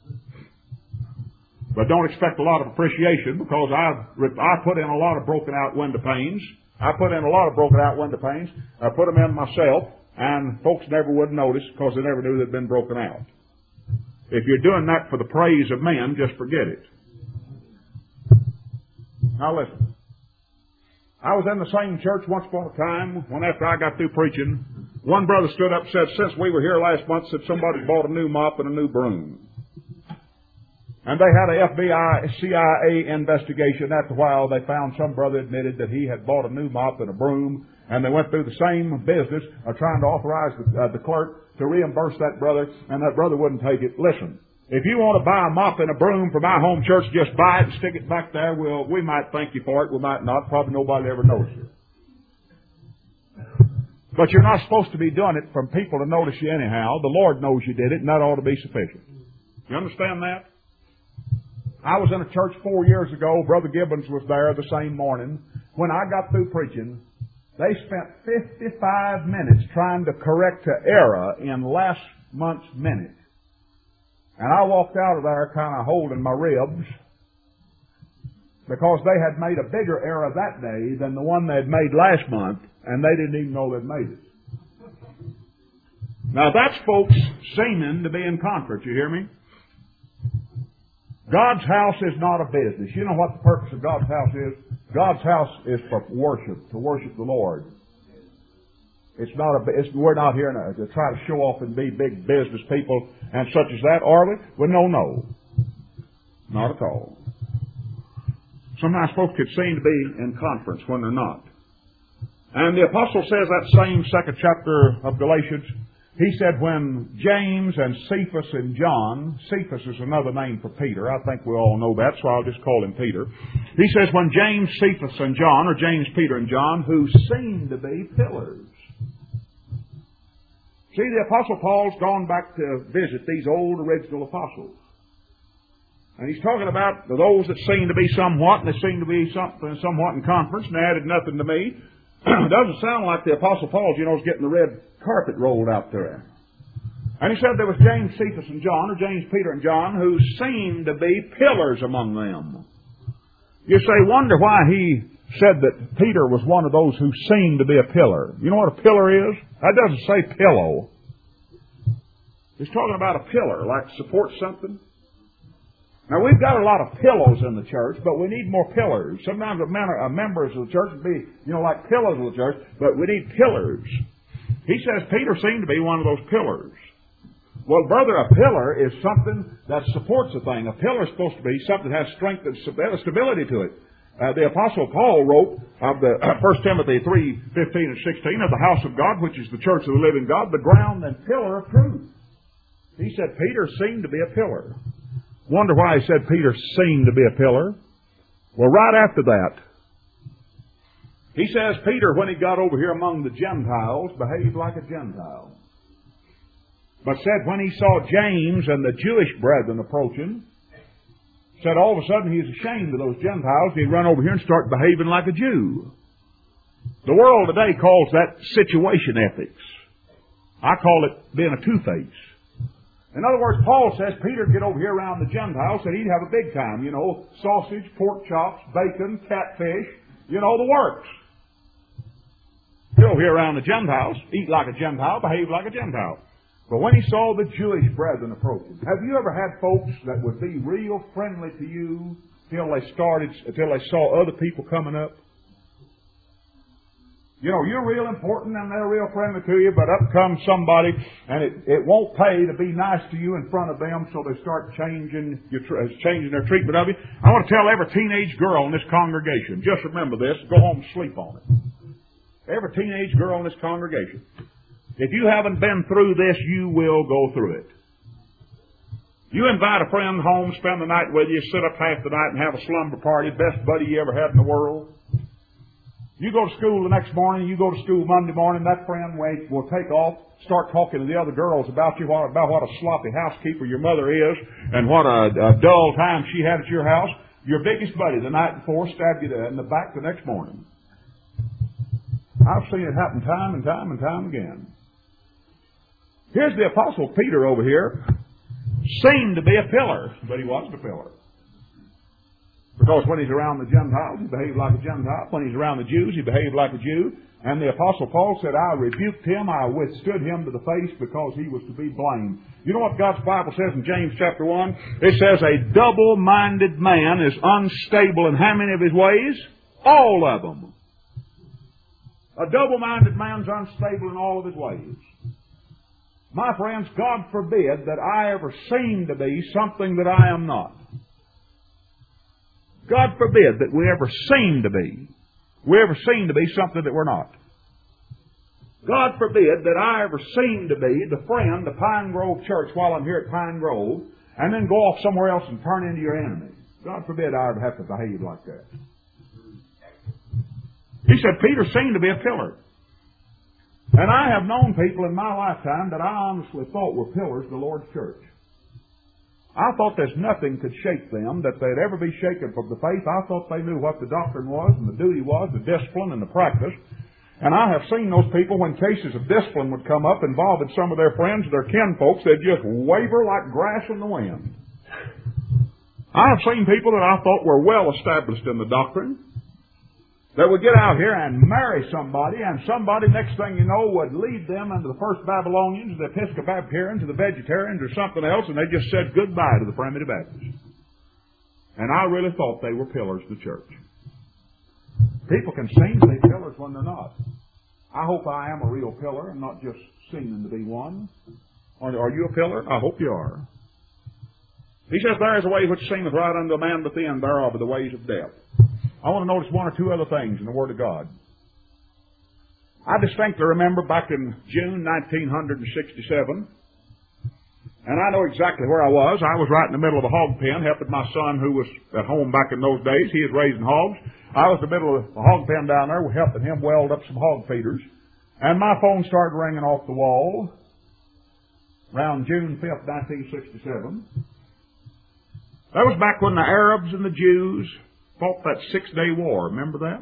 But don't expect a lot of appreciation because I put in a lot of broken out window panes. I put in them in myself, and folks never would notice because they never knew they'd been broken out. If you're doing that for the praise of men, just forget it. Now listen. I was in the same church once upon a time when after I got through preaching, one brother stood up and said, since we were here last month, said somebody bought a new mop and a new broom. And they had a FBI, CIA investigation. After a while, they found some brother admitted that he had bought a new mop and a broom, and they went through the same business of trying to authorize the clerk to reimburse that brother, and that brother wouldn't take it. Listen. If you want to buy a mop and a broom from our home church, just buy it and stick it back there. We might thank you for it. We might not. Probably nobody ever noticed it. But you're not supposed to be doing it from people to notice you anyhow. The Lord knows you did it, and that ought to be sufficient. You understand that? I was in a church 4 years ago. Brother Gibbons was there the same morning. When I got through preaching, they spent 55 minutes trying to correct an error in last month's minute. And I walked out of there kind of holding my ribs because they had made a bigger error that day than the one they'd made last month, and they didn't even know they'd made it. Now that's folks seeming to be in conference, you hear me? God's house is not a business. You know what the purpose of God's house is? God's house is for worship, to worship the Lord. We're not here to try to show off and be big business people and such as that, are we? Well, no. Not at all. Sometimes folks could seem to be in conference when they're not. And the apostle says that same second chapter of Galatians, he said when James and Cephas and John, Cephas is another name for Peter, I think we all know that, so I'll just call him Peter. He says when James, Cephas, and John, or James, Peter, and John, who seemed to be pillars. See, the Apostle Paul's gone back to visit these old original apostles. And he's talking about those that seem to be somewhat, and they seem to be somewhat in conference, and they added nothing to me. It doesn't sound like the Apostle Paul, is getting the red carpet rolled out there. And he said there was James, Cephas, and John, or James, Peter, and John, who seemed to be pillars among them. You say, wonder why he said that Peter was one of those who seemed to be a pillar. You know what a pillar is? That doesn't say pillow. He's talking about a pillar, like support something. Now, we've got a lot of pillows in the church, but we need more pillars. Sometimes members of the church would be, like pillars of the church, but we need pillars. He says Peter seemed to be one of those pillars. Well, brother, a pillar is something that supports a thing. A pillar is supposed to be something that has strength and stability to it. The Apostle Paul wrote of the 1 Timothy 3:15 and 16 of the house of God, which is the church of the living God, the ground and pillar of truth. He said Peter seemed to be a pillar. Wonder why he said Peter seemed to be a pillar. Well, right after that, he says Peter, when he got over here among the Gentiles, behaved like a Gentile. But said when he saw James and the Jewish brethren approaching, said all of a sudden he's ashamed of those Gentiles. He'd run over here and start behaving like a Jew. The world today calls that situation ethics. I call it being a two-face. In other words, Paul says Peter get over here around the Gentiles and he'd have a big time. Sausage, pork chops, bacon, catfish, the works. Get over here around the Gentiles, eat like a Gentile, behave like a Gentile. But when he saw the Jewish brethren approaching, have you ever had folks that would be real friendly to you till they saw other people coming up? You know, you're real important and they're real friendly to you, but up comes somebody and it won't pay to be nice to you in front of them, so they start changing their treatment of you. I want to tell every teenage girl in this congregation, just remember this, go home and sleep on it. Every teenage girl in this congregation. If you haven't been through this, you will go through it. You invite a friend home, spend the night with you, sit up half the night and have a slumber party, best buddy you ever had in the world. You go to school the next morning, you go to school Monday morning, that friend will take off, start talking to the other girls about you, about what a sloppy housekeeper your mother is, and what a dull time she had at your house. Your biggest buddy the night before stabbed you in the back the next morning. I've seen it happen time and time and time again. Here's the Apostle Peter over here. Seemed to be a pillar, but he wasn't a pillar. Because when he's around the Gentiles, he behaved like a Gentile. When he's around the Jews, he behaved like a Jew. And the Apostle Paul said, I rebuked him, I withstood him to the face because he was to be blamed. You know what God's Bible says in James chapter 1? It says, a double-minded man is unstable in how many of his ways? All of them. A double-minded man's unstable in all of his ways. My friends, God forbid that I ever seem to be something that I am not. God forbid that we ever seem to be. We ever seem to be something that we're not. God forbid that I ever seem to be the friend of Pine Grove Church while I'm here at Pine Grove and then go off somewhere else and turn into your enemy. God forbid I ever have to behave like that. He said Peter seemed to be a pillar. And I have known people in my lifetime that I honestly thought were pillars of the Lord's church. I thought there's nothing could shake them, that they'd ever be shaken from the faith. I thought they knew what the doctrine was and the duty was, the discipline and the practice. And I have seen those people when cases of discipline would come up involving some of their friends, their kinfolks, they'd just waver like grass in the wind. I have seen people that I thought were well established in the doctrine that would get out here and marry somebody, and somebody, next thing you know, would lead them into the First Babylonians, the Episcopalians, or the Vegetarians, or something else, and they just said goodbye to the Primitive Baptists. And I really thought they were pillars of the church. People can seem to be pillars when they're not. I hope I am a real pillar and not just seeming to be one. Are you a pillar? I hope you are. He says, there is a way which seemeth right unto a man, but the end thereof are the ways of death. I want to notice one or two other things in the Word of God. I distinctly remember back in June 1967, and I know exactly where I was. I was right in the middle of a hog pen, helping my son who was at home back in those days. He was raising hogs. I was in the middle of the hog pen down there, helping him weld up some hog feeders. And my phone started ringing off the wall around June 5th, 1967. That was back when the Arabs and the Jews fought that 6-day war. Remember that?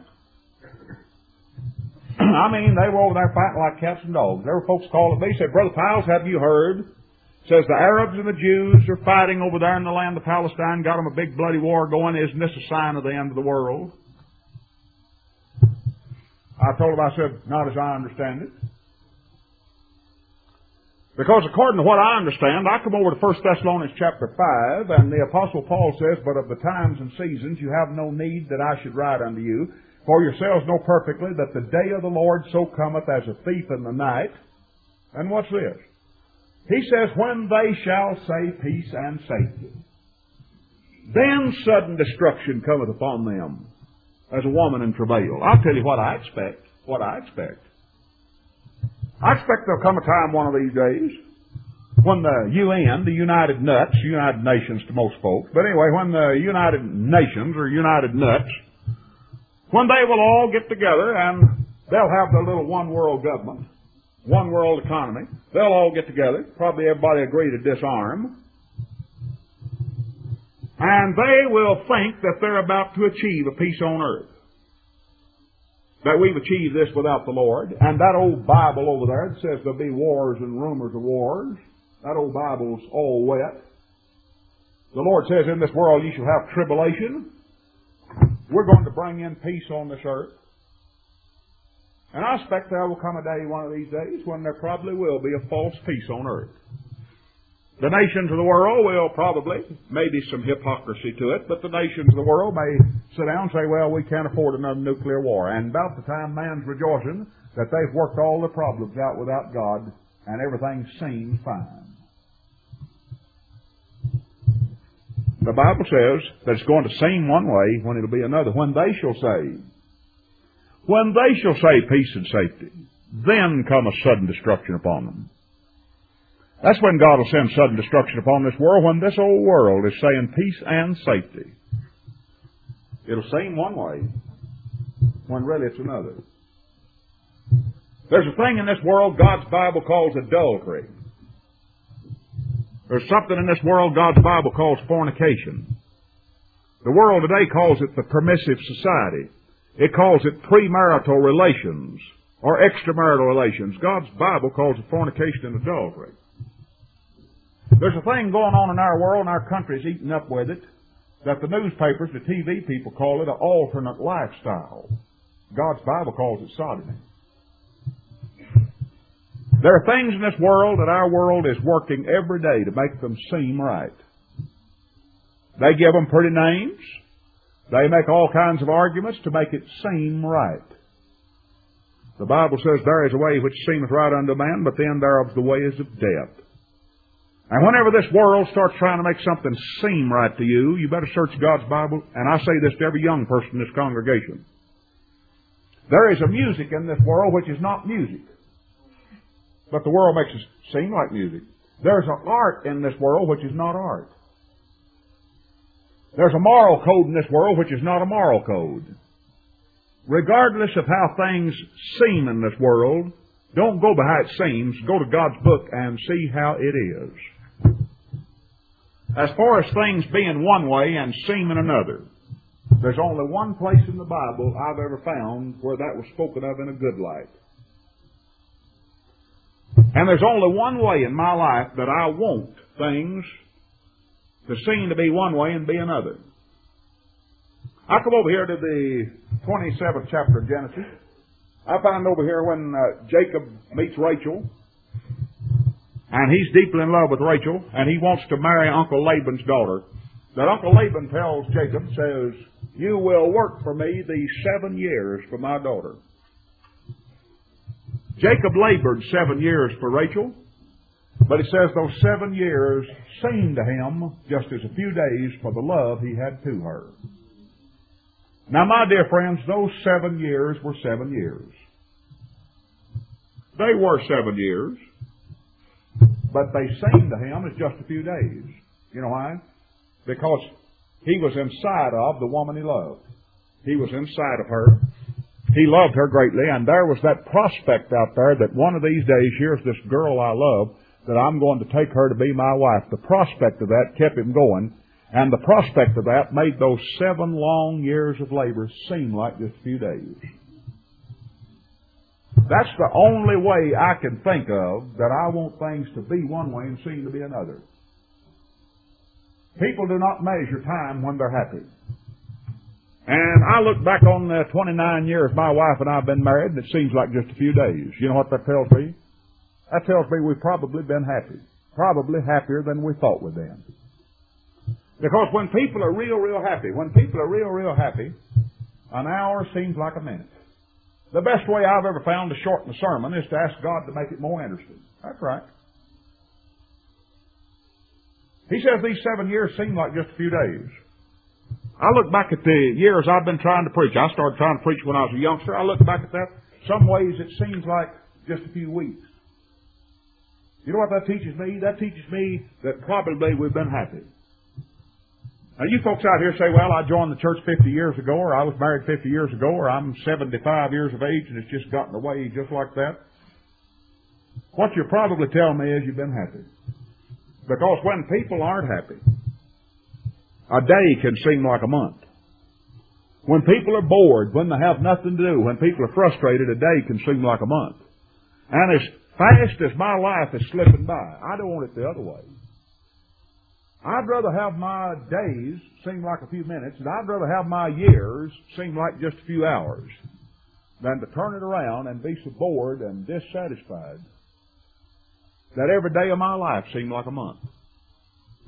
I mean, they were over there fighting like cats and dogs. There were folks calling me, said, Brother Piles, have you heard? Says the Arabs and the Jews are fighting over there in the land of Palestine, got them a big bloody war going. Isn't this a sign of the end of the world? I told him, I said, not as I understand it. Because according to what I understand, I come over to 1 Thessalonians chapter 5, and the Apostle Paul says, but of the times and seasons you have no need that I should write unto you, for yourselves know perfectly that the day of the Lord so cometh as a thief in the night. And what's this? He says, when they shall say peace and safety, then sudden destruction cometh upon them, as a woman in travail. I'll tell you what I expect. I expect there'll come a time one of these days when the UN, the United Nations to most folks, but anyway, when the United Nations or United Nuts, when they will all get together and they'll have their little one world government, one world economy, they'll all get together, probably everybody agree to disarm, and they will think that they're about to achieve a peace on earth. That we've achieved this without the Lord. And that old Bible over there that says there'll be wars and rumors of wars, that old Bible's all wet. The Lord says in this world you shall have tribulation. We're going to bring in peace on this earth. And I expect there will come a day one of these days when there probably will be a false peace on earth. The nations of the world will probably, maybe some hypocrisy to it, but the nations of the world may sit down and say, well, we can't afford another nuclear war. And about the time man's rejoicing that they've worked all the problems out without God and everything seems fine. The Bible says that it's going to seem one way when it'll be another. When they shall say peace and safety, then come a sudden destruction upon them. That's when God will send sudden destruction upon this world, when this old world is saying peace and safety. It'll seem one way, when really it's another. There's a thing in this world God's Bible calls adultery. There's something in this world God's Bible calls fornication. The world today calls it the permissive society. It calls it premarital relations or extramarital relations. God's Bible calls it fornication and adultery. There's a thing going on in our world, and our country's eating up with it, that the newspapers, the TV people call it an alternate lifestyle. God's Bible calls it sodomy. There are things in this world that our world is working every day to make them seem right. They give them pretty names. They make all kinds of arguments to make it seem right. The Bible says there is a way which seemeth right unto man, but the end thereof the way is of death. And whenever this world starts trying to make something seem right to you, you better search God's Bible. And I say this to every young person in this congregation. There is a music in this world which is not music, but the world makes it seem like music. There's an art in this world which is not art. There's a moral code in this world which is not a moral code. Regardless of how things seem in this world, don't go by how it seems. Go to God's book and see how it is. As far as things being one way and seeming another, there's only one place in the Bible I've ever found where that was spoken of in a good light. And there's only one way in my life that I want things to seem to be one way and be another. I come over here to the 27th chapter of Genesis. I find over here when Jacob meets Rachel, and he's deeply in love with Rachel, and he wants to marry Uncle Laban's daughter, that Uncle Laban tells Jacob, says, you will work for me these 7 years for my daughter. Jacob labored 7 years for Rachel, but he says those 7 years seemed to him just as a few days for the love he had to her. Now, my dear friends, those 7 years were 7 years. They were 7 years, but they seemed to him as just a few days. You know why? Because he was inside of the woman he loved. He was inside of her. He loved her greatly, and there was that prospect out there that one of these days, here's this girl I love, that I'm going to take her to be my wife. The prospect of that kept him going, and the prospect of that made those 7 long years of labor seem like just a few days. That's the only way I can think of that I want things to be one way and seem to be another. People do not measure time when they're happy. And I look back on the 29 years my wife and I have been married, and it seems like just a few days. You know what that tells me? That tells me we've probably been happy. Probably happier than we thought we'd been. Because when people are real happy, an hour seems like a minute. The best way I've ever found to shorten a sermon is to ask God to make it more interesting. That's right. He says these 7 years seem like just a few days. I look back at the years I've been trying to preach. I started trying to preach when I was a youngster. I look back at that. Some ways it seems like just a few weeks. You know what that teaches me? That teaches me that probably we've been happy. Now, you folks out here say, well, I joined the church 50 years ago, or I was married 50 years ago, or I'm 75 years of age, and it's just gotten away just like that. What you're probably telling me is you've been happy. Because when people aren't happy, a day can seem like a month. When people are bored, when they have nothing to do, when people are frustrated, a day can seem like a month. And as fast as my life is slipping by, I don't want it the other way. I'd rather have my days seem like a few minutes, and I'd rather have my years seem like just a few hours than to turn it around and be so bored and dissatisfied that every day of my life seemed like a month.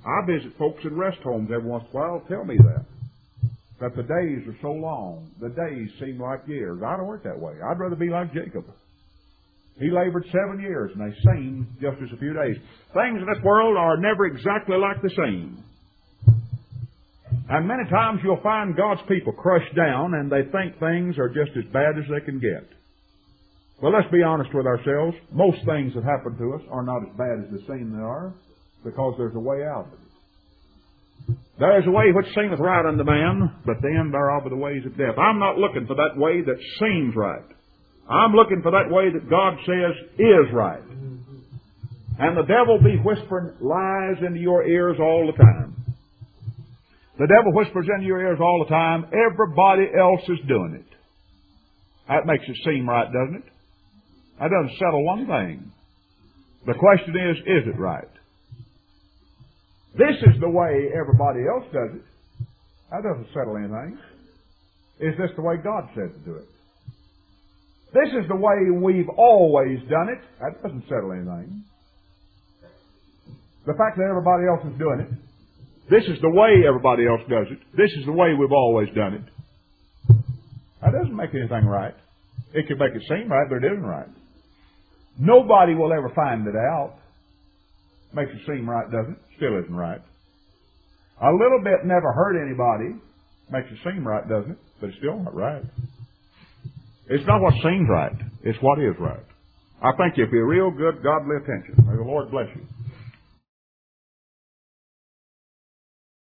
I visit folks in rest homes every once in a while tell me that the days are so long. The days seem like years. I don't work that way. I'd rather be like Jacob. He labored 7 years, and they seem just as a few days. Things in this world are never exactly like the same. And many times you'll find God's people crushed down, and they think things are just as bad as they can get. Well, let's be honest with ourselves. Most things that happen to us are not as bad as they seem they are, because there's a way out of it. There is a way which seemeth right unto man, but the end thereof are the ways of death. I'm not looking for that way that seems right. I'm looking for that way that God says is right. And the devil be whispering lies into your ears all the time. The devil whispers into your ears all the time, everybody else is doing it. That makes it seem right, doesn't it? That doesn't settle one thing. The question is it right? This is the way everybody else does it. That doesn't settle anything. Is this the way God said to do it? This is the way we've always done it. That doesn't settle anything. The fact that everybody else is doing it. This is the way everybody else does it. This is the way we've always done it. That doesn't make anything right. It can make it seem right, but it isn't right. Nobody will ever find it out. Makes it seem right, doesn't it? Still isn't right. A little bit never hurt anybody. Makes it seem right, doesn't it? But it's still not right. It's not what seems right. It's what is right. I think if you're real good, godly attention. May the Lord bless you.